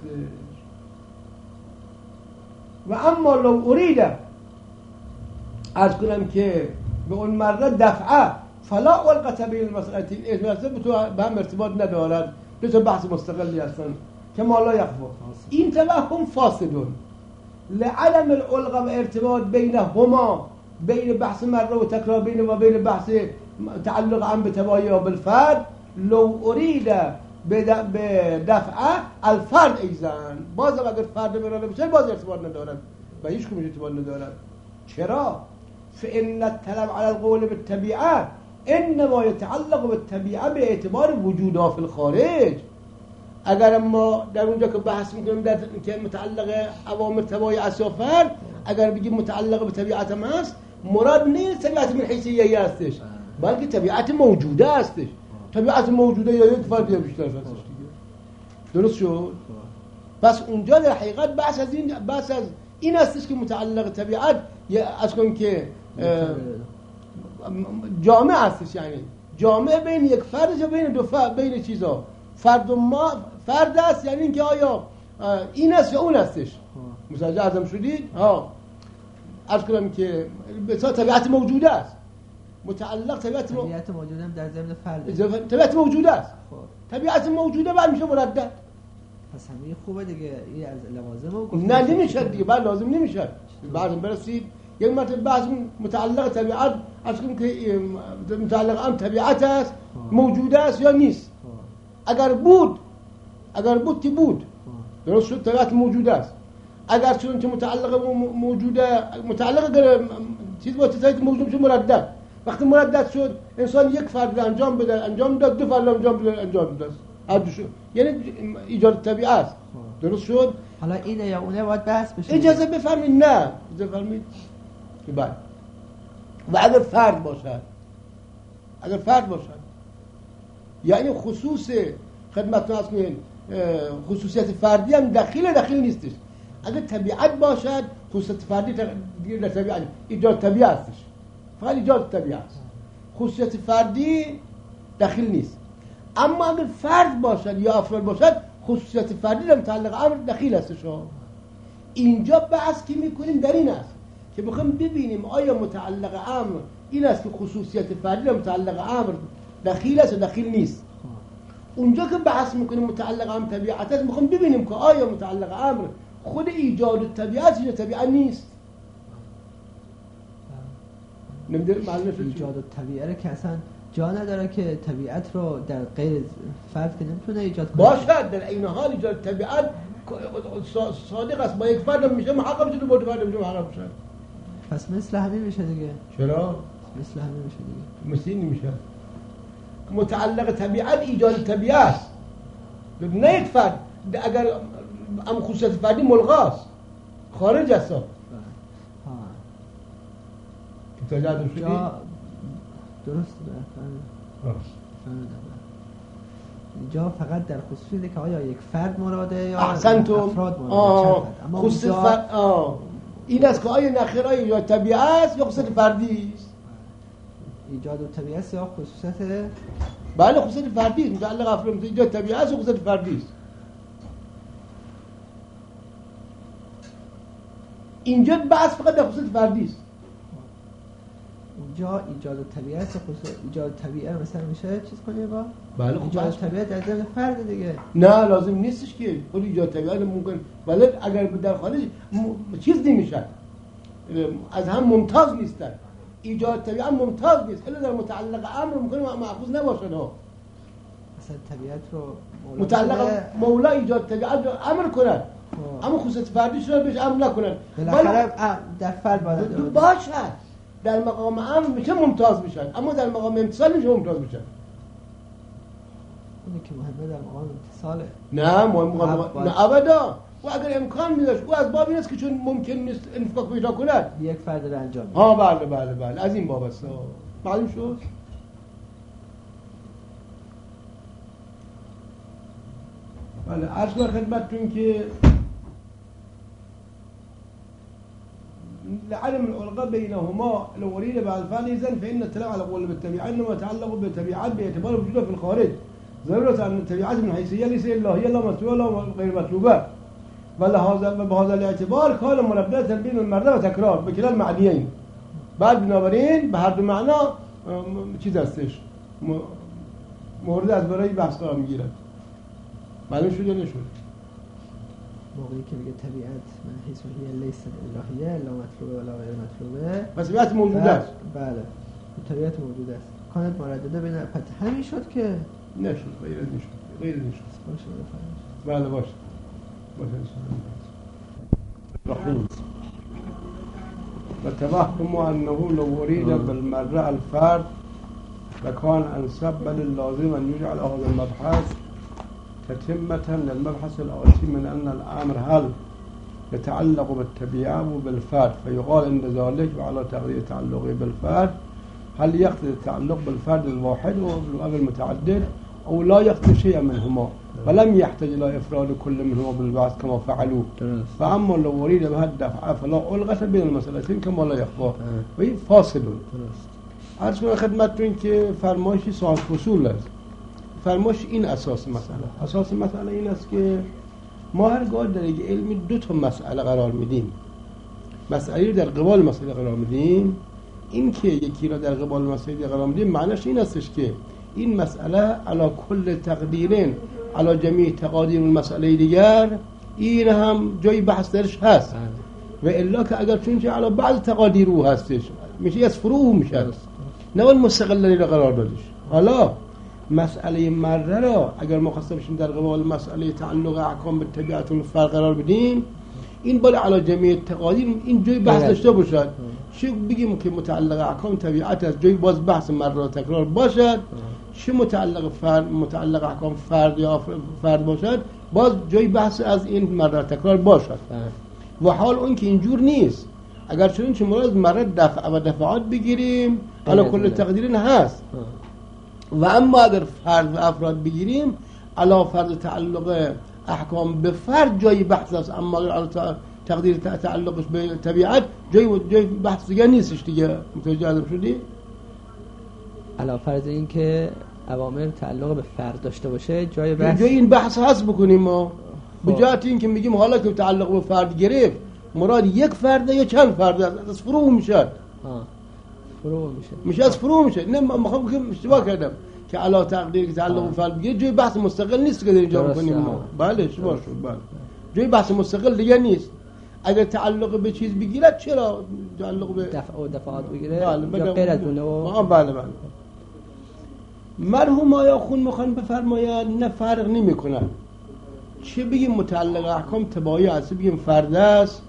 و اما لو اریده عرض کنم که به اون مره دفعه فلا القت بین المسئلتین، این مسئله به تو به هم ارتباط ندارد، دو تا بحث مستقلی هستند که ما لا یخفا. این توهم فاسدون لعدم الالقا و ارتباط بینهما، بین بحث مره و تکرار بین و بین بحث تعلق هم به تبایی و بالفرد. لو ارید به دفعه الفرد ایزن، باز اگر فرد براده بشه باز ارتباط ندارد و هیچ کمیش ارتباط ندارد. چرا؟ فإن الطلب على القول بالطبيعه انما يتعلق بالطبيعه به اعتبار وجودها في الخارج. اگر ما در اونجا که بحث میکنیم در که متعلق اوامر تبعی اسافر، اگر بگیم متعلق به طبیعت ما است، مراد نیست طبیعت من حیثیه‌ای هستش، بلکه طبیعت موجوده هستش. طبیعت موجوده یا یک فرد یا بیشتر هستش دیگه. درست شد؟ پس اونجا در حقیقت بحث از این بحث از این هستش که متعلق طبیعت یا از کنم که جامع هستش، یعنی جامع بین یک فرد یا بین دو فرد، بین چیزا فرد و ما فرد است، یعنی اینکه آیا این است یا اون هستش. متوجه ازم شدید؟ ها عرض کنم که بسیار طبیعت موجوده است، متعلق طبیعت مو... طبیعت موجوده هم در ضمن فرد، طبیعت موجوده است. خب طبیعت موجوده بعد میشه مردد. پس همین خوبه دیگه، این از لوازم رو گفتم. نه نمیشه دیگه، بعد لازم نمیشه. بعد برسید یک مرتبه بحث متعلق طبیعت از کنم که متعلق هم طبیعت است، موجوده است یا نیست. اگر بود اگر بود که بود درست شد، طبیعت موجوده است. اگر چون که متعلق موجوده متعلق اگر چیز با طبیعت موجود شد مردد. وقتی مردد شد انسان یک فرد انجام بده انجام داد، دو فرد انجام بده انجام داد، هر دو شد، یعنی ایجاد طبیعت است. درست شد؟ حالا اینه یا اونه باید بحث بشه. اجازه بفرمایید. نه اجازه بفرمایید که بعد و اگر فرد باشد، اگر فرد باشد یعنی خصوص خدمتتون هست که خصوصیت فردی هم دخیل دخیل نیستش. اگر طبیعت باشد خصوصیت فردی دیگه در طبیعت ایجاد طبیعه هستش، فقط ایجاد طبیعه است. خصوصیت فردی دخیل نیست. اما اگر فرد باشد یا افراد باشد خصوصیت فردی در متعلق امر دخیل هستش. اینجا بحث که میکنیم در این است که بخوایم ببینیم آیا متعلق امر این است که خصوصیت فردی در متعلق امر دخیل است و دخیل نیست. اونجا که بحث میکنیم متعلق امر طبیعت است میخوام ببینیم که آیا متعلق امر خود ایجاد طبیعت یا طبیعت نیست. نمیدونم معلومه ایجاد طبیعت که اصلا جا نداره که طبیعت رو در غیر فرد که نمیتونه ایجاد کنه. باشد در این حال ایجاد طبیعت صادق است، با یک فرد میشه محقق میشه، با دو فرد میشه محقق میشه. پس مثل همین میشه دیگه. چرا؟ مثل همین میشه دیگه. مثل این میشه. متعلق طبیعت ایجاد طبیعت است، نه یک فرد. اگر ام خصوصیت فردی ملغاست، خارج است. ها. که تجاد شدی؟ درست بله. اینجا فقط در خصوصیه که آیا یک فرد مراده یا افراد مراده. اما خصوصیت فرد آه. این است که آیا نخیرای ایجاد طبیعت است یا خصوصیت فردی است؟ ایجاد طبیعت است یا خصوصیت بله خصوصیت فردی است. متعلق افراد ایجاد طبیعت است یا خصوصیت فردی است. اینجا بحث فقط در خصوصیت فردی است. اینجا ایجاد طبیعت خصوص ایجاد طبیعت مثلا میشه چیز کنه با بله ایجاد طبیعت در ضمن فرد دیگه. نه لازم نیستش که خود ایجاد طبیعت ممکن ولی اگر در خارج م... چیز نمیشه از هم ممتاز نیستن. ایجاد طبیعت ممتاز نیست الا در متعلق امر ممکن مأخوذ نباشه. نه مثلا طبیعت رو متعلق مولا ایجاد طبیعت رو امر کنه اما خصوصیت فردی شده بهش امر نکنن. بالاخره در فرد باید باشه. در مقام امر میشه ممتاز میشن اما در مقام امتصال میشه ممتاز میشن. اونی که مهمه در مقام امتصاله. نه مهم نه ابدا. و اگر امکان میداشت او از باب این است که چون ممکن نیست انفاق پیدا کند یک فرد رو انجام میده. ها بله بله بله از این باب است. معلوم شد. بله عرض کنم خدمتتون که لعلم الألقى بينهما لو أريد بعد الفعل إذن فإن التلاعب على قول بالتبعات إنما يتعلق بالتبعات باعتبار وجودها في الخارج. ضرورة أن التبعات من حيثية ليس إلا هي لا مطلوبة ولا غير مطلوبة. ولهذا بهذا الاعتبار كان منبذة بين المردة وتكرار بكلا المعنيين. بعد بنابراین به هر دو معنا چیز هستش مورد از برای بحث قرار میگیرد. معلوم شد یا نشد؟ موقعی که میگه طبیعت من حیث و هیه لیست الهیه لا مطلوبه ولا غیر مطلوبه پس طبیعت موجود است. بله طبیعت موجود است. کانت مردده بین پس همین شد که نشد غیر نشد غیر نشد باشه بفرمایید. بله باشه باشه رحیم و توهم انه لو اريد بالمرء الفرد وكان انسب بل اللازم ان يجعل هذا المبحث تتمة للمبحث الآتي من أن الأمر هل يتعلق بالتبعة وبالفرد فيقال عند ذلك وعلى تقدير تعلقه بالفرد هل يقتضي التعلق بالفرد الواحد أو المتعدد أو لا يقتضي شيئا منهما ولم يحتاج إلى إفراد كل منهما بالبعث كما فعلوا. فأما لو أريد بها الدفع فلا ألغة بين المسألتين كما لا يخفى وهي فاصل. عرض کنم خدمتتون که فرمایشی صاحب فصول است. فرمایش این اساس مسئله. اساس مسئله این است که ما هرگاه در یک علمی دو تا مسئله قرار میدیم. مسئله رو در قبال مسئله قرار میدیم. این که یکی را در قبال مسئله قرار میدیم معنیش این استش که این مسئله علی کل تقدیرین علی جمیع تقادیر المسئله دیگر این هم جای بحث درش هست و الا که اگر چونچه علی بعض تقادیر او هستش میشه از فروع میشه نه اون مستقلی را قرار دادش. حالا مسئله مره را اگر ما خواستیم بشیم در قبال مسئله تعلق احکام به طبیعت اون فرق قرار بدیم این بالا علی جمیع تقادیر این جای بحث داشته باشد. چه بگیم که متعلق احکام طبیعت از جای باز بحث مره تکرار باشد چه متعلق فرد متعلق احکام فرد یا فرد باشد باز جای بحث از این مره تکرار باشد. و حال اون که اینجور نیست. اگر چون چه مراد مره دفع و دفعات بگیریم علی کل تقدیرین هست و اما اگر فرد و افراد بگیریم علا فرض تعلق احکام به فرد جای بحث است اما اگر علا تقدیر تعلقش به طبیعت جای جای بحث دیگه نیستش دیگه. متوجه شدی؟ علاوه فرض این که اوامر تعلق به فرد داشته باشه جای بحث جای این بحث هست بکنیم ما. به جهت این که میگیم حالا که تعلق به فرد گرفت مراد یک فرده یا چند فرده از فروع میشه. ها فروع میشه میشه از فروع میشه. نه میخوام بگم اشتباه کردم که علا تقدیر که تعلق به فرد بگیره جای بحث مستقل نیست که در اینجا بکنیم ما. بله اشتباه شد. بله جای بحث مستقل دیگه نیست. اگر تعلق به چیز بگیره چرا تعلق به دفع و دفعات بگیره بله یا غیر از اونه و بله بله مرحوم آیا خون میخوان بفرماید نه فرق نمیکنه چه بگیم متعلق احکام تبعی است بگیم فرد است.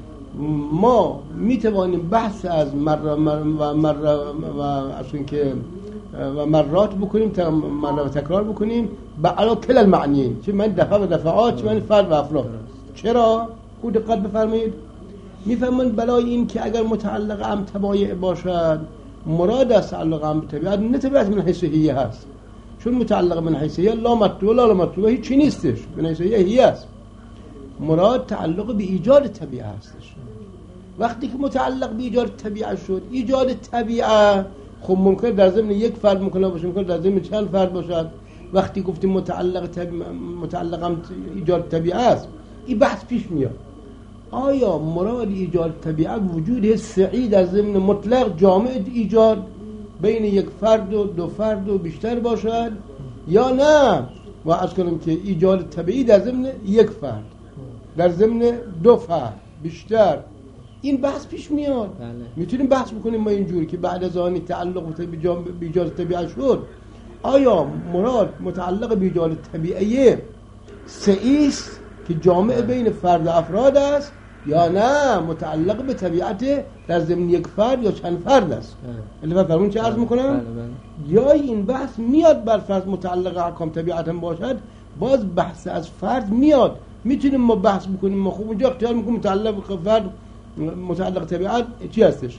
ما میتوانیم بحث از مر مر و مر و اصلا که و مرات بکنیم مر و تکرار بکنیم به علا کل المعنیین چه من دفعه و دفعات چه من فرد و افراد. چرا؟ خود دقت بفرمایید. میفهمند برای این که اگر متعلق هم تبایع باشد مراد از تعلق هم به طبیعت نه طبیعت من حیثیه هست چون متعلق من حیثیه لا مطلوب لا مطلوب هیچ چی نیستش من حیثیه هی است. مراد تعلق به ایجاد طبیعه هستش. وقتی که متعلق به ایجاد طبیعه شد ایجاد طبیعه خب ممکن در ضمن یک فرد ممکن باشه ممکن در ضمن چند فرد باشد. وقتی گفتیم متعلق طبیعه متعلق هم ایجاد طبیعه است این بحث پیش میاد آیا مراد ایجاد طبیعت وجود سعی در ضمن مطلق جامع ایجاد بین یک فرد و دو فرد و بیشتر باشد یا نه و از کنم که ایجاد طبیعی در ضمن یک فرد در ضمن دو فرد بیشتر این بحث پیش میاد. بله. میتونیم بحث بکنیم ما اینجوری که بعد از آنی تعلق به ایجاد طبیعت شد آیا مراد متعلق به ایجاد طبیعی سعی است که جامع بین فرد و افراد است یا نه متعلق به طبیعت در ضمن یک فرد یا چند فرد است. البته فرمون چه عرض میکنم یا این بحث میاد بر فرض متعلق احکام طبیعت هم باشد باز بحث از فرد میاد میتونیم ما بحث بکنیم ما خوب اونجا اختیار میکنیم متعلق به فرد متعلق طبیعت چی هستش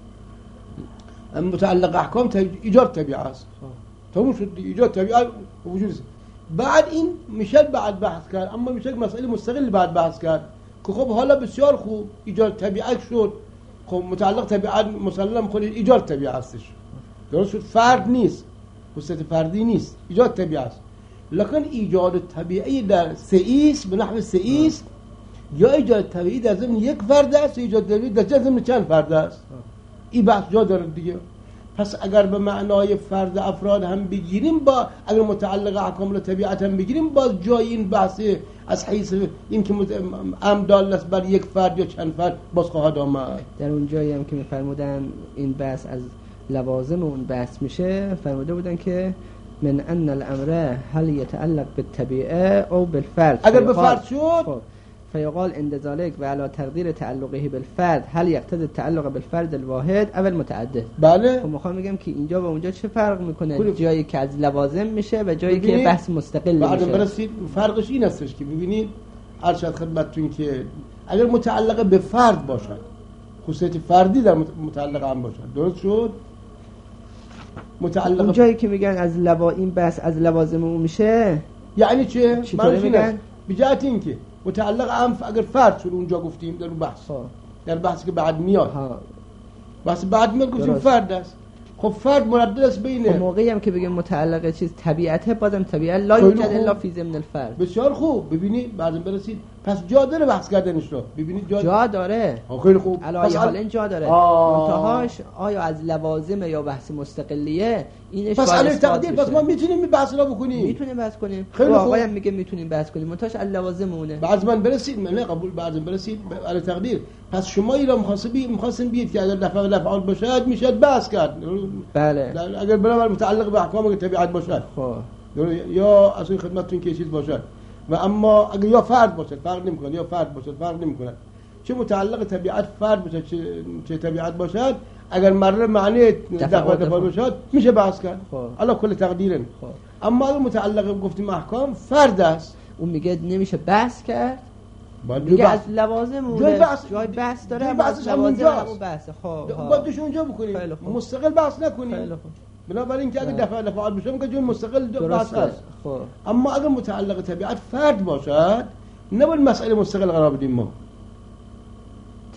متعلق احکام ایجاد طبیعت است تموم شد ایجاد طبیعت وجود است. بعد این میشه بعد بحث کرد اما میشه مسئله مستقل بعد بحث کرد که خب حالا بسیار خوب ایجاد طبیعت شد خب متعلق طبیعت مسلم خود ایجاد طبیعت هستش درست شد فرد نیست خصوصیت فردی نیست ایجاد طبیعت است لکن ایجاد طبیعی در سئیس به نحو سئیس یا ایجاد طبیعی در ضمن یک فرد است ایجاد طبیعی در ضمن چند فرد است این بحث جا داره دیگه. پس اگر به معنای فرد افراد هم بگیریم با اگر متعلق احکام طبیعت هم بگیریم باز جای این بحث از حیث این که امدال است بر یک فرد یا چند فرد باز خواهد آمد. در اون جایی هم که می‌فرمودن این بحث از لوازم اون بحث میشه فرموده بودن که من ان الامر هل يتعلق بالطبيعه او بالفرد اگر به فرد شد خب فيقال عند ذلك وعلى تقدير تعلقه بالفرد هل يقتضي التعلق بالفرد الواحد او المتعدد. بله. خب میخوام بگم که اینجا و اونجا چه فرق میکنه جایی که از لوازم میشه و جایی که بحث مستقل میشه. بعد برسید فرقش این هستش که ببینید ارشد خدمتتون که اگر متعلق به فرد باشد خصوصیت فردی در متعلق هم باشد درست شد متعلق اون جایی که میگن از لوا این بحث از لوازم اون میشه یعنی چه؟ چطوری میگن؟ بجهت این که متعلق هم اگر فرد شد اونجا گفتیم در اون بحث ها. در بحثی که بعد میاد ها. بحث بعد میاد گفتیم فرد است خب فرد مردد است بینه خب موقعی هم که بگیم متعلق چیز طبیعته بازم طبیعت لا یوجد الا فی ضمن الفرد. بسیار خوب ببینید بعدم برسید پس جا داره بحث کردنش رو ببینید جا, جا داره خیلی خوب پس حال این جا داره منتهاش آیا از لوازم یا بحث مستقلیه اینش پس علی تقدیر پس ما میتونیم این بحث رو بکنیم میتونیم بحث کنیم خیلی خوب آقا هم میگه میتونیم بحث کنیم منتهاش از لوازمونه بعض من برسید من قبول بعضم برسید علی تقدیر پس شما ایرا مخاطبی می‌خواستین بیاد که اگر دفعه دفعات باشد میشه بحث کرد بله اگر برای متعلق به احکام طبیعت باشد خب یا از این خدمتتون که چیز باشد و اما اگر یا فرد باشد فرق نمی‌کنه یا فرد باشد فرق نمی‌کنه چه متعلق طبیعت فرد باشد چه چه طبیعت باشد اگر مره معنی دفعه دفعه باشد میشه بحث کرد الا کل تقدیرن اما اگر متعلق گفتیم احکام فرد است اون میگه نمیشه بحث کرد دیگه از لوازم اون جای بحث جای بحث داره بحثش لوازم همون بحث خب باید اونجا بکنیم مستقل بحث نکنیم بنابراین که اگر دفعه دفعات بشه که جون مستقل بحث است خب اما اگر متعلق طبیعت فرد باشد نباید مسئله مستقل قرار بدیم ما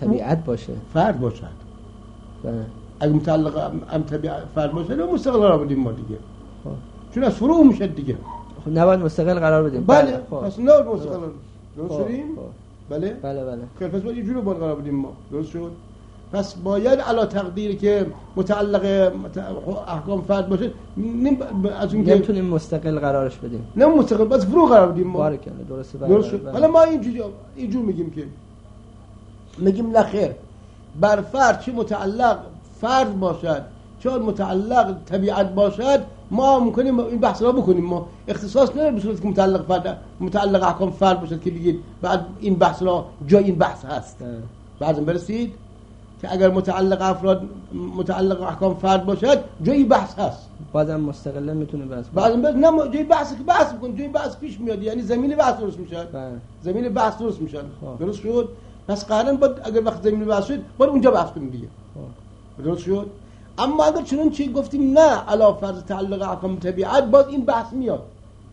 طبیعت باشه، فرد باشد. بله. اگه متعلق ام طبیعت فرد باشه نو مستقل قرار بدیم ما دیگه، چون از فروع میشه دیگه. خب نباید مستقل قرار بدیم. بله پس نه مستقل درست شدیم. بله بله بله. خیلی پس باید اینجوری باید قرار بدیم ما، درست شد. پس باید علا تقدیری که متعلق احکام فرد باشه از اون که نمیتونیم مستقل قرارش بدیم، نه مستقل بس فرو قرار بدیم ما. بارکلا درسته. درست شد. حالا ما اینجوری اینجور میگیم که میگیم نخیر بر فرد چه متعلق فرد باشد چه متعلق طبیعت باشد ما میکنیم این بحث را بکنیم، ما اختصاص نداره به صورتی که متعلق فرد متعلق احکام فرد باشد که بگید بعد این بحث را جای این بحث هست. بعضی برسید که اگر متعلق افراد متعلق احکام فرد باشد جای بحث هست، بازم مستقلا میتونه بحث بعضی نه جای بحث که بحث بکن جای بحث پیش میاد، یعنی زمین بحث درست میشه. زمین بحث درست میشه. درست شد. پس قرارن بود اگر وقت زمین بحث شد باید اونجا بحث کنیم دیگه. درست شد. اما اگر چنون چی گفتیم نه علا فرض تعلق احکام طبیعت باز این بحث میاد.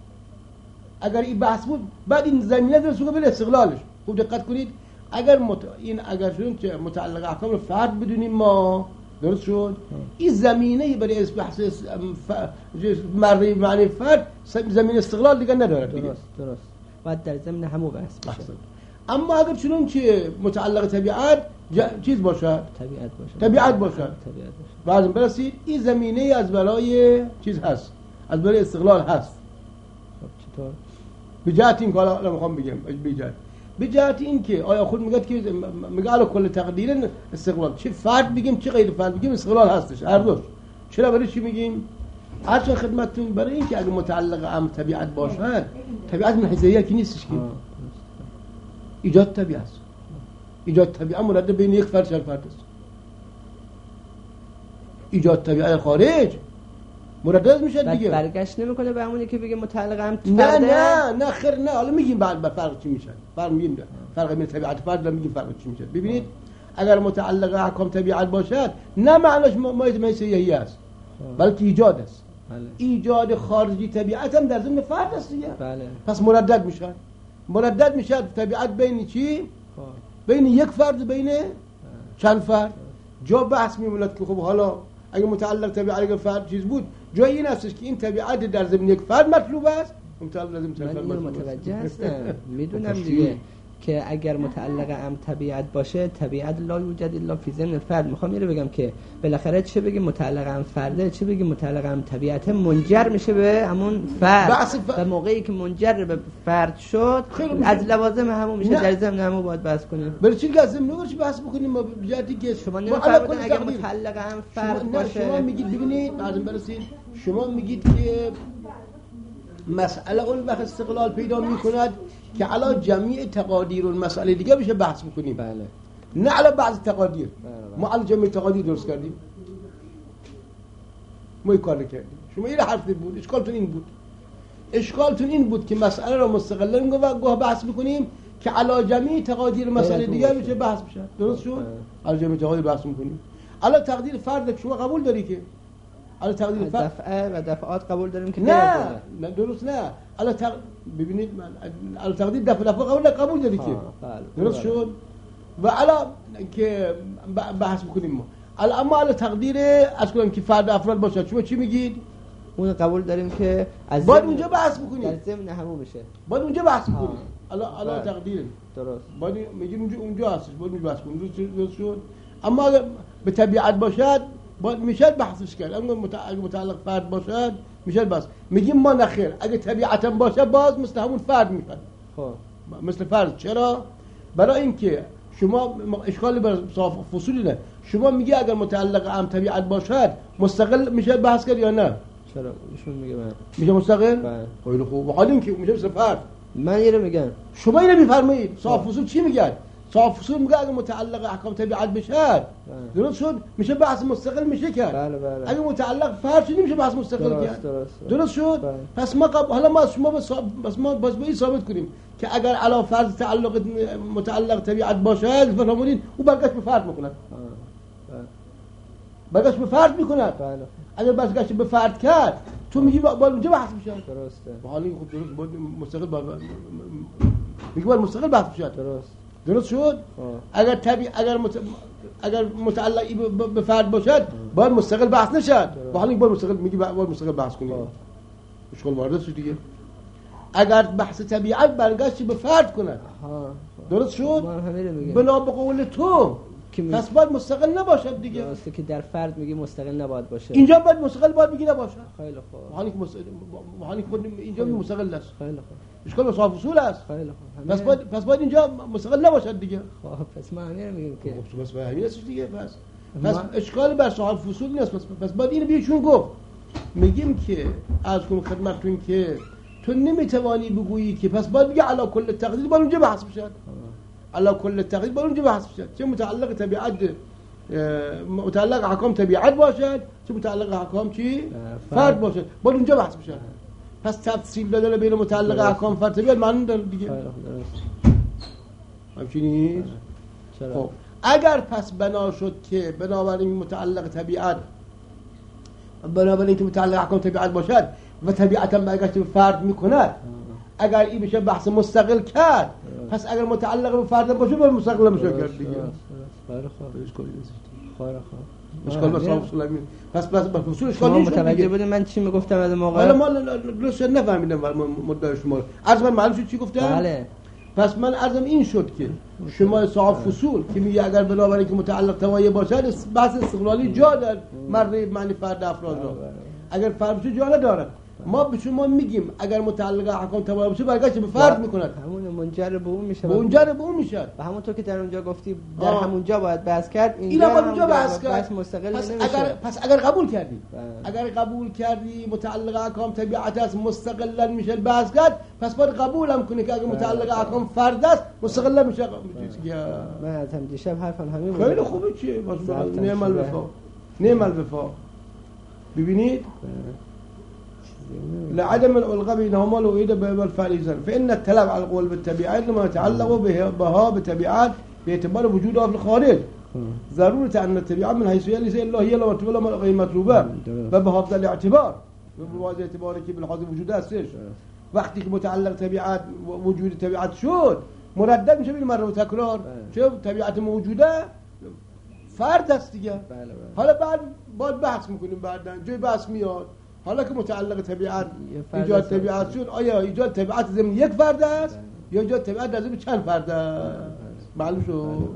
اگر این بحث بود بعد این زمینه درست بگه استقلالش. خوب دقت کنید اگر مت... این اگر چنون که متعلق احکام رو فرد بدونیم ما، درست شد، این زمینه برای بحث ف... معنی معنی فرد زمین استقلال دیگه نداره دیگه. درست درست. بعد در ضمن همو بحث بشه. اما اگر چنون که متعلق طبیعت ج... چیز باشه طبیعت باشه طبیعت باشه طبیعت باشه بعضی برسید این زمینه از برای چیز هست، از برای استقلال هست. خب چطور؟ به جهت این که حالا میخوام بگم به جهت به جهت این که آیا خود میگه که میگه علی کل تقدیر استقلال چه فرد بگیم چه غیر فرد بگیم استقلال هستش هر دوش. چرا برای چی میگیم؟ اصلا خدمتتون برای این که اگه متعلق ام طبیعت باشه طبیعت من حیثیه که نیستش که ایجاد طبیعت است. ایجاد طبیعت مراد بین یک فرد و فرد است. ایجاد طبیعت خارج مراد میشه دیگه. برگشت نمیکنه به همونی که بگه متعلق هم فرده. نه نه نه خیر نه حالا میگیم بعد به فرق چی میشه. فرق میگیم فرق بین طبیعت فرد و میگیم فرق چی میشه. ببینید اگر متعلق احکام طبیعت باشد نه معناش مایز میسیهی است بلکه ایجاد است. بله. ایجاد خارجی طبیعت هم در ضمن فرد است دیگه. بله. پس مردد میشه. مردد میشه طبیعت بین چی؟ بین یک فرد بین چند فرد. جا بحث میموند که خب حالا اگه متعلق طبیعت اگه فرد چیز بود جای این هستش که این طبیعت در ضمن یک فرد مطلوب است. متعلق لازم فرد متوجه هستم میدونم دیگه که اگر متعلق ام طبیعت باشه طبیعت لا یوجد الا فی ضمن الفرد. میخوام اینو بگم که بالاخره چه بگیم متعلق ام فرده چه بگیم متعلق ام طبیعت منجر میشه به همون فرد و موقعی که منجر به فرد شد از لوازم همون میشه. در ضمن همون باید بحث کنیم. برای چی لازم نمیشه بحث بکنیم ما بجاتی که شما نمیفرمایید اگر متعلق ام فرد باشه شما میگید ببینید بعدم برسید شما میگید که مسئله اون وقت استقلال پیدا میکند که علا جمعی تقادیر و مسئله دیگه بشه بحث بکنیم. بله. نه علا بعض تقادیر. بله. ما علا جمعی تقادیر درست کردیم ما این کار نکردیم. شما این حرف بود اشکالتون این بود اشکالتون این بود که مسئله را مستقلا گوه بحث بکنیم که علا جمعی تقادیر مسئله دیگه بشه بحث بشه. درست شد؟ علا جمعی تقادیر بحث میکنیم. علا تقدیر فرد شما قبول داری که علا تقدیر فرد دفعه و دفعات قبول داریم که نه نه درست نه علا تق... ببینید من علا تقدیر دفعه دفعه قبول قبول داری که درست شد و علا که بحث بکنیم ما علا اما علا تقدیر از کنیم که فرد افراد باشه شما چی میگید؟ اون قبول داریم که از باید اونجا بحث بکنیم در ضمن همون بشه باید اونجا بحث بکنیم علا علا تقدیر درست باید میگیم اونجا اونجا هستش باید اونجا بحث کنیم درست شد. اما اگر به طبیعت باشد باید میشه بحثش کرد. اگر متعلق فرد باشد میشه بس میگیم ما نخیر اگه طبیعتا باشه باز مثل همون فرد میشه. خب مثل فرد. چرا؟ برای اینکه شما اشکالی بر فصولی نه شما میگی اگر متعلق ام طبیعت باشد مستقل میشه بحث کرد یا نه؟ چرا ایشون میگه من میشه مستقل؟ بله. خیلی خوب حالا اینکه میشه مثل فرد من اینو میگم شما اینو میفرمایید. صاحب فصول چی میگه؟ صاحب فصول میگه اگه متعلق احکام طبیعت بشه درست شد میشه بحث مستقل میشه کرد. بله بله. اگه متعلق فرد شد نمیشه بحث مستقل درست کرد. درست درست. درست شد. بله. پس ما قبل حالا ما شما بس بس ما بس به این ثابت کنیم که اگر علا فرض تعلق متعلق طبیعت باشه فرمودین او برگشت به فرد میکنه. برگشت به فرد میکنه. بله. اگر برگشت به فرد کرد تو میگی با اونجا بحث میشه. درسته. حالا این خود درست بود مستقل با میگه باید مستقل بحث میشه. درست. درست شد؟ اگر طبیع اگر مت... اگر متعلق به فرد باشد باید مستقل بحث نشد. با حالی باید مستقل میگی باید مستقل بحث کنی. مشکل وارد شد دیگه. اگر بحث طبیعت برگشت به فرد کند درست شد؟ بنا به قول تو پس باید مستقل نباشد دیگه. درسته که در فرد میگی مستقل نباید باشه. اینجا باید مستقل باید بگی نباشه. خیلی خوب. حالی که مستقل حالی که اینجا مستقل است. خیلی خوب. اشکال به صاحب اصول است. خیلی خوب. پس باید پس باید اینجا مستقل نباشد دیگه. خب پس ما همین میگیم که پس باید همین است دیگه. پس پس اشکال بر صاحب اصول نیست. پس پس باید اینو بیشون گفت. میگیم که از کنم خدمتتون که تو نمیتوانی بگویی که پس باید بگی علی کل تقدیر باید اونجا بحث بشه. علی کل تقدیر باید اونجا بحث بشه. چه متعلق طبیعت متعلق احکام طبیعت باشد چه متعلق احکام چی فرد باشد باید اونجا بحث بشه. پس تفصیل دادن بین متعلق احکام فرد طبیعت معنی داره دیگه. همچنین خب اگر پس بنا شد که بنابراین متعلق طبیعت بنابراین که متعلق احکام طبیعت باشد و طبیعتا برگشت به فرد میکند اگر این بشه بحث مستقل کرد پس اگر متعلق به فرد باشه باید مستقل بشه کرد دیگه. خیلی خوب. اشکالی نیست. خیلی خوب. اشکال به صاحب اصول همین. پس پس به اصول اشکال نیست. متوجه بودید من چی میگفتم از موقع؟ حالا ما درست نفهمیدم مدعای شما. عرض من معلوم شد چی گفتم؟ بله. پس من عرضم این شد که شما صاحب فصول که میگه اگر بنابراین که متعلق توایی باشد بحث استقلالی جا در مره معنی فرد افراد را اگر فرد بشه جا نداره. ما به شما میگیم اگر متعلق احکام توایی باشه برگشت به فرد میکند همون منجر به اون میشه. منجر به اون میشه. و همونطور که در اونجا گفتی در همونجا باید بحث کرد اینجا باید اونجا بحث کرد. مستقل پس نمیشه. اگر پس اگر قبول کردی اگر قبول کردی متعلق احکام طبیعت است مستقلا میشه بحث کرد پس باید قبول هم کنی که اگر متعلق احکام فرد است مستقلا میشه. من از هم دیشب حرفم همین بود. خیلی خوبه چیه نعم الوفا نعم الوفا. ببینید لعدم الالغاء بينهما الوئيد بالفعل فإن التلاب على القول بالتبعات لما يتعلق بها بتبعات باعتبار وجودها في الخارج ضرورة أن التبعات من حيث ليس إلا هي لما تقول غير مطلوبة وبهذا الاعتبار بواجه اعتبارك بالحاضر وجود استش وقتی که متعلق طبیعت وجود طبیعت شد مردد میشه ببین مره و تکرار چه طبیعت موجوده فرد است دیگه. حالا بعد باید بحث میکنیم بعداً جای بحث میاد حالا که متعلق طبیعت ایجاد طبیعت شد آیا ایجاد طبیعت ضمن یک فرد است یا ایجاد طبیعت در ضمن چند فرد است معلوم شد.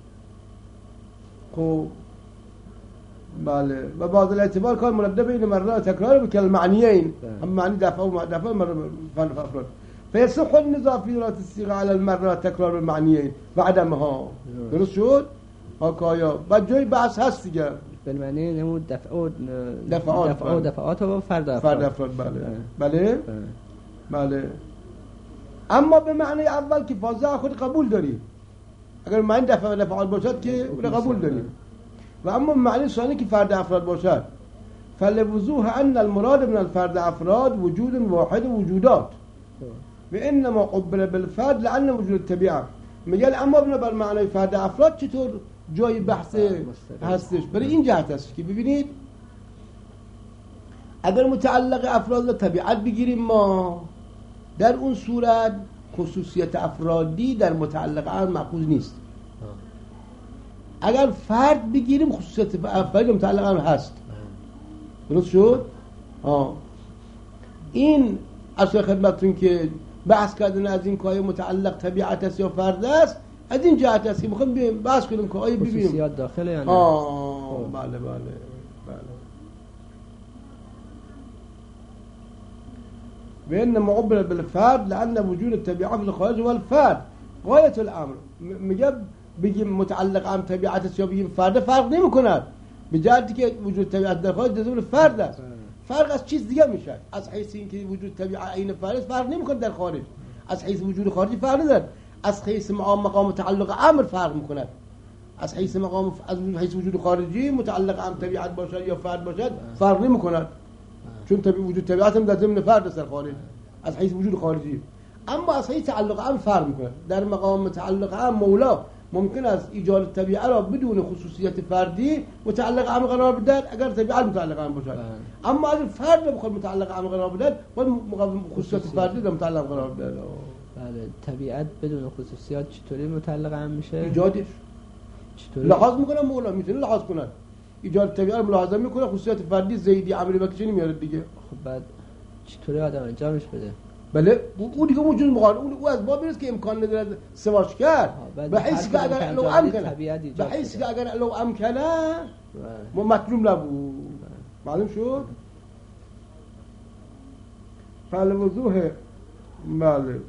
خب بله و بعض الاعتبار کار مرتب بین مرات تکرار بکل معنیین هم معنی دفع و دفع مرات افراد فیصح النزاع فی ذات الصيغه على المرات تکرار المعنیین و عدمها. درست شد آقایا بعد جای بحث هست دیگه بالمعنی نمود دفع و دفعات دفع و دفعات و فرد افراد. فرد افراد بله بله بله. اما به معنی اول که فاضح خود قبول داری اگر معنی دفع و دفعات باشد که قبول داری و اما معنی ثانی که فرد افراد باشد فلوضوح ان المراد من الفرد افراد وجود واحد وجودات و انما قبل بالفرد لان وجود الطبيعه. میگن اما بر معنی فرد افراد چطور جای بحث هستش برای این جهت است که ببینید اگر متعلق افراد و طبیعت بگیریم ما در اون صورت خصوصیت افرادی در متعلق عام مأخوذ نیست. اگر فرد بگیریم خصوصیت افرادی متعلق عام هست. درست شد؟ آه. این اصلا خدمتتون که بحث کردن از این که آیا متعلق طبیعت است یا فرد است از این جهت است که میخوام ببینیم بحث کنیم که آیا ببینیم خصوصیات داخله یا نه. آه بله بله بله. بأن معبر بالفرد لأن وجود الطبيعة في الخارج هو الفرد غاية الأمر. میگه بگیم متعلق عام طبیعت است یا بگیم فرد فرق نمی‌کند به جهتی که وجود طبیعت در خارج جزء فرد است. فرق از چیز دیگه میشه از حیث اینکه وجود طبیعت عین فرد فرق نمی‌کند در خارج از حیث وجود خارجی فرق نداره از حیث مقام تعلق امر فرق می‌کند از حیث مقام از حیث وجود خارجی متعلق عام طبیعت باشد یا فرد باشد فرق نمی‌کند چون طبیعت وجود طبیعت هم در ضمن فرد است در خارج از حیث وجود خارجی. اما از حیث تعلق عام فرق می‌کند. در مقام تعلق عام مولا ممکن است ایجاد طبیعت را بدون خصوصیت فردی متعلق عام قرار بدهد اگر طبیعت متعلق عام باشد. اما اگر فرد بخواد متعلق عام قرار بدهد باید خصوصیت فردی در متعلق قرار بدهد. بله. طبیعت بدون خصوصیات چطوری متعلق هم میشه؟ ایجادش چطوری؟ لحاظ میکنه مولا میتونه لحاظ کنه، ایجاد طبیعت ملاحظه میکنه، خصوصیات فردی زیدی عملی بکشی نمیاره دیگه. خب بعد چطوری آدم انجامش بده؟ بله اون دیگه موجود مقال اون او از باب نیست که امکان نداره سواش کرد، به حیث که اگر لو امکنه به حیث که اگر لو امکنه مطلوب نبود. معلوم شد؟ فعل وضوح. بله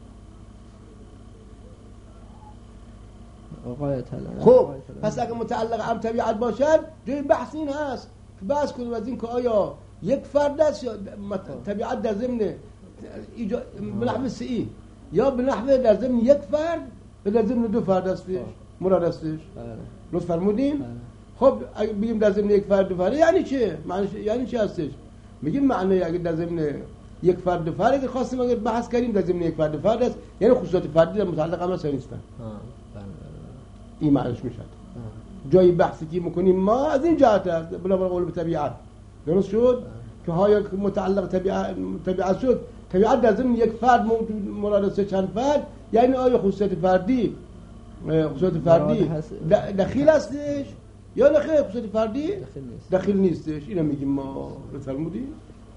آقای طلب. خب پس اگر متعلق هم طبیعت باشد جای بحث این هست که بحث کنیم از این که آیا یک فرد است یا طبیعت در ضمن به نحو سعی یا به نحو در ضمن یک فرد و در ضمن دو فرد استش مراد استش. لطف فرمودین؟ خب اگه بگیم در ضمن یک فرد دو فرد یعنی چه؟ معنی یعنی چه هستش؟ میگیم معنی اگه در ضمن یک فرد دو فرد اگه خواستیم اگر بحث کردیم در ضمن یک فرد دو فرد است یعنی خصوصیات فردی در متعلق هم هستن نیستن. این معنیش میشه. جای بحثی که میکنیم ما از این جهت است بلا بلا قول به طبیعت. درست شد؟ که های متعلق طبیعت طبیعت شد طبیعت در ضمن یک فرد موجود مراد سه چند فرد یعنی آیا خصوصیت فردی خصوصیت فردی دخیل هستش یا نه خیر خصوصیت فردی دخیل نیستش. اینو میگیم ما. بفرمودید.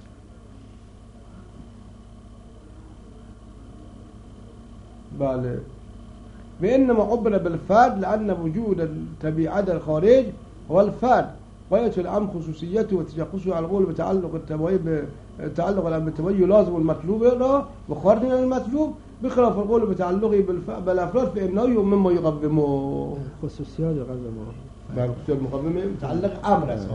بله وإنما عبر بالفرد لأن وجود الطبيعة الخارج هو الفرد ويأتي الأمر خصوصيته وتشخصه على قول بتعلق التبعي بتعلق الأمر بالتبعي يلازم المطلوب له وخارج من المطلوب بخلاف القول بتعلقه بالأفراد فإنه مما يقومه خصوصيات يقومه بله خصوصيات مقومه متعلق أمر است.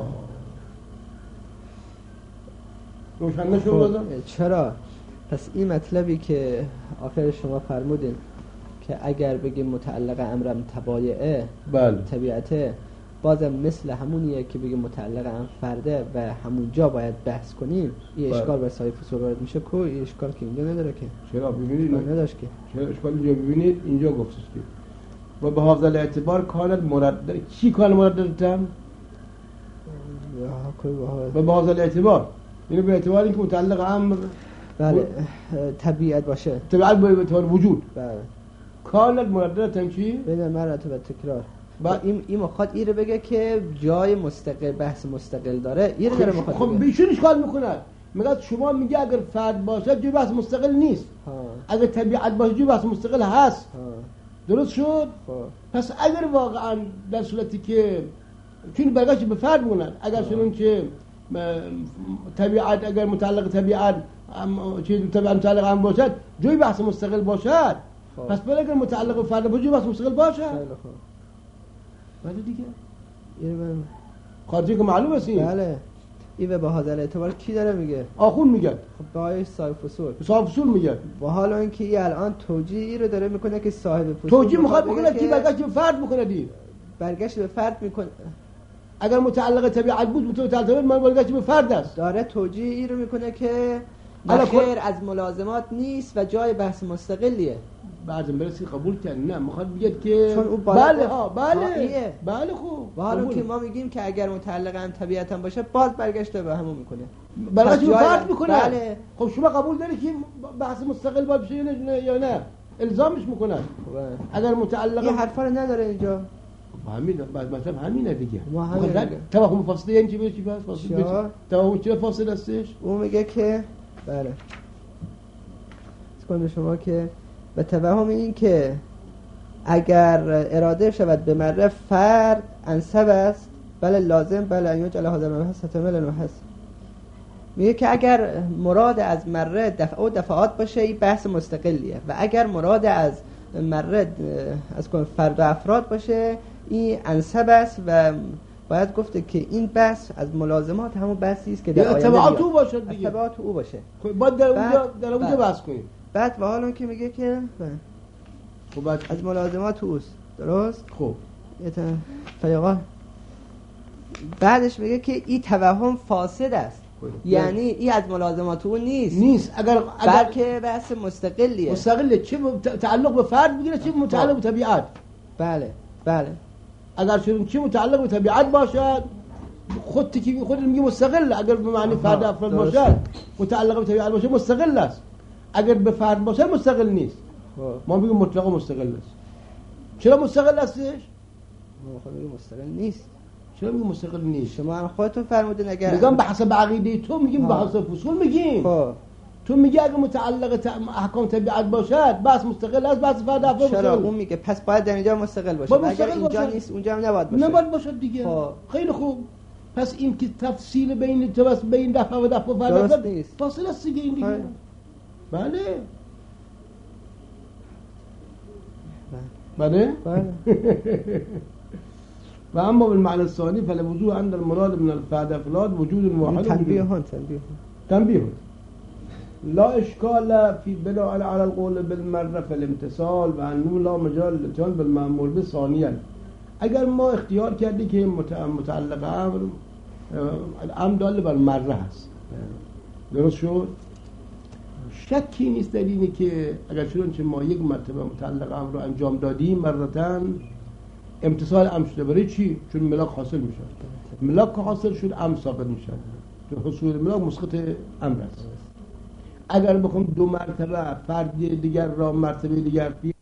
روشن نشد؟ چرا؟ پس این مطلبی که آخر شما فرمودین که اگر بگیم متعلق امرم تبایعه بله طبیعته بازم مثل همونیه که بگیم متعلق ام فرده و همونجا باید بحث کنیم. این اشکال بر سایه فصول وارد میشه که این اشکال که اینجا نداره که. چرا ببینید نداشت که چرا اشکال اینجا ببینید اینجا گفتش که و به هذا الاعتبار کانت مردد چی کان مرددتم و به هذا الاعتبار اینو به اعتبار اینکه متعلق امر بله طبیعت باشه طبیعت به اعتبار وجود بله کانت مرددتم چی بین مراتب تکرار با این این مخاط این رو بگه که جای مستقل بحث مستقل داره این رو داره مخاط. خب بیشون اشکال میکنه میگه شما میگه اگر فرد باشه جای بحث مستقل نیست ها. اگر طبیعت باشه جای بحث مستقل هست ها. درست شد ها. پس اگر واقعا در صورتی که چون برگشت به فرد مونن اگر شنون که طبیعت اگر متعلق طبیعت چیز طبیعت متعلق هم باشد جای بحث مستقل باشد خواه. پس باید اگر متعلق به فرد باشه بحث مستقل باشد بله دیگه این خاطری که معلوم است این بله این به هذا الاعتبار کی داره میگه آخون میگه خب با صاحب فصول صاحب فصول میگه با حالا اینکه این الان توجیه رو داره میکنه که صاحب فصول توجیه میخواد بکنه که برگشت به فرد میکنه دی برگشت به فرد میکنه اگر متعلق طبیعت بود متعلق طبیعت من برگشت به فرد است داره توجیه این رو میکنه که خیر از ملازمات نیست و جای بحث مستقلیه. بعضی برسی قبول کرد نه میخواد بگه که چون او بله ها بله بله خوب و حالا که ما میگیم که اگر متعلق هم طبیعت هم باشه باز برگشته به همون میکنه برگشت به فرد میکنه بله. خب شما قبول داری که بحث مستقل باید بشه یا نه الزامش میکنه اگر متعلق این حرفا رو نداره اینجا همین مثلا همینه دیگه ما همین توهم فاصله یعنی چی بشه بس فاصله توهم چه فاصله استش اون میگه که بله اسکن شما که به توهم این که اگر اراده شود به مره فرد انسب است بله لازم بله انیوج علی هذا المبحث ستمل المبحث میگه که اگر مراد از مره دفع و دفعات باشه این بحث مستقلیه و اگر مراد از مره از کن فرد و افراد باشه این انسب است و باید گفته که این بحث از ملازمات همون بحثی است که در آینده تبعات او باشه دیگه تبعات او باشه خب باید در اونجا در اونجا بحث کنیم بعد و حالا که میگه که خب از ملازمات اوست درست خب فیقا بعدش میگه که این توهم فاسد است یعنی این از ملازمات او نیست نیست اگر بلکه بحث مستقلیه مستقله چه تعلق به فرد بگیره چه متعلق به طبیعت بله بله اگر شون چه متعلق به طبیعت باشد خود که خود میگه مستقل اگر به معنی فرد افراد باشد متعلق به طبیعت باشه مستقل است اگر به فرد باشه مستقل نیست ما میگیم مطلق و مستقل است. چرا مستقل هستش؟ ما خودمون مستقل نیست. چرا میگیم مستقل نیست؟ شما هم خودتون فرمودین اگر میگم به حسب عقیده تو میگیم، به حسب فصول میگیم. خب تو میگی اگه متعلق احکام طبیعت باشد بس مستقل است، بس فرد افراد چرا اون میگه پس باید در اینجا مستقل باشه، اگر اینجا باشد. نیست اونجا هم نباید باشه. نباید باشد دیگه. خب. خیلی خوب. پس این که تفصیل بین تو بس بین دفعه و دفعه فرد درست افراد نیست. فاصله است دیگه این دیگه. های. بله. بله. بله. و اما بالمعنى الثاني فالوضوح عند المراد من الفرد افراد وجود واحد. تنبیه هون تنبیه تنبیه لا اشکال فی بلا على القول بالمره فالامتصال و انه لا مجال للاتيان بالمأمور به ثانیا. اگر ما اختیار کردی که متعلق امر الامر دال بر مره هست، درست شد؟ شکی نیست در اینه که اگر چون ما یک مرتبه متعلق امر رو انجام دادیم مرتن امتصال امر شده. برای چی؟ چون ملاک حاصل میشه. ملاک حاصل شد امر ثابت میشه. چون حصول ملاک مسقط امر است. اگر بخوام دو مرتبه فرد دیگر را مرتبه دیگر فی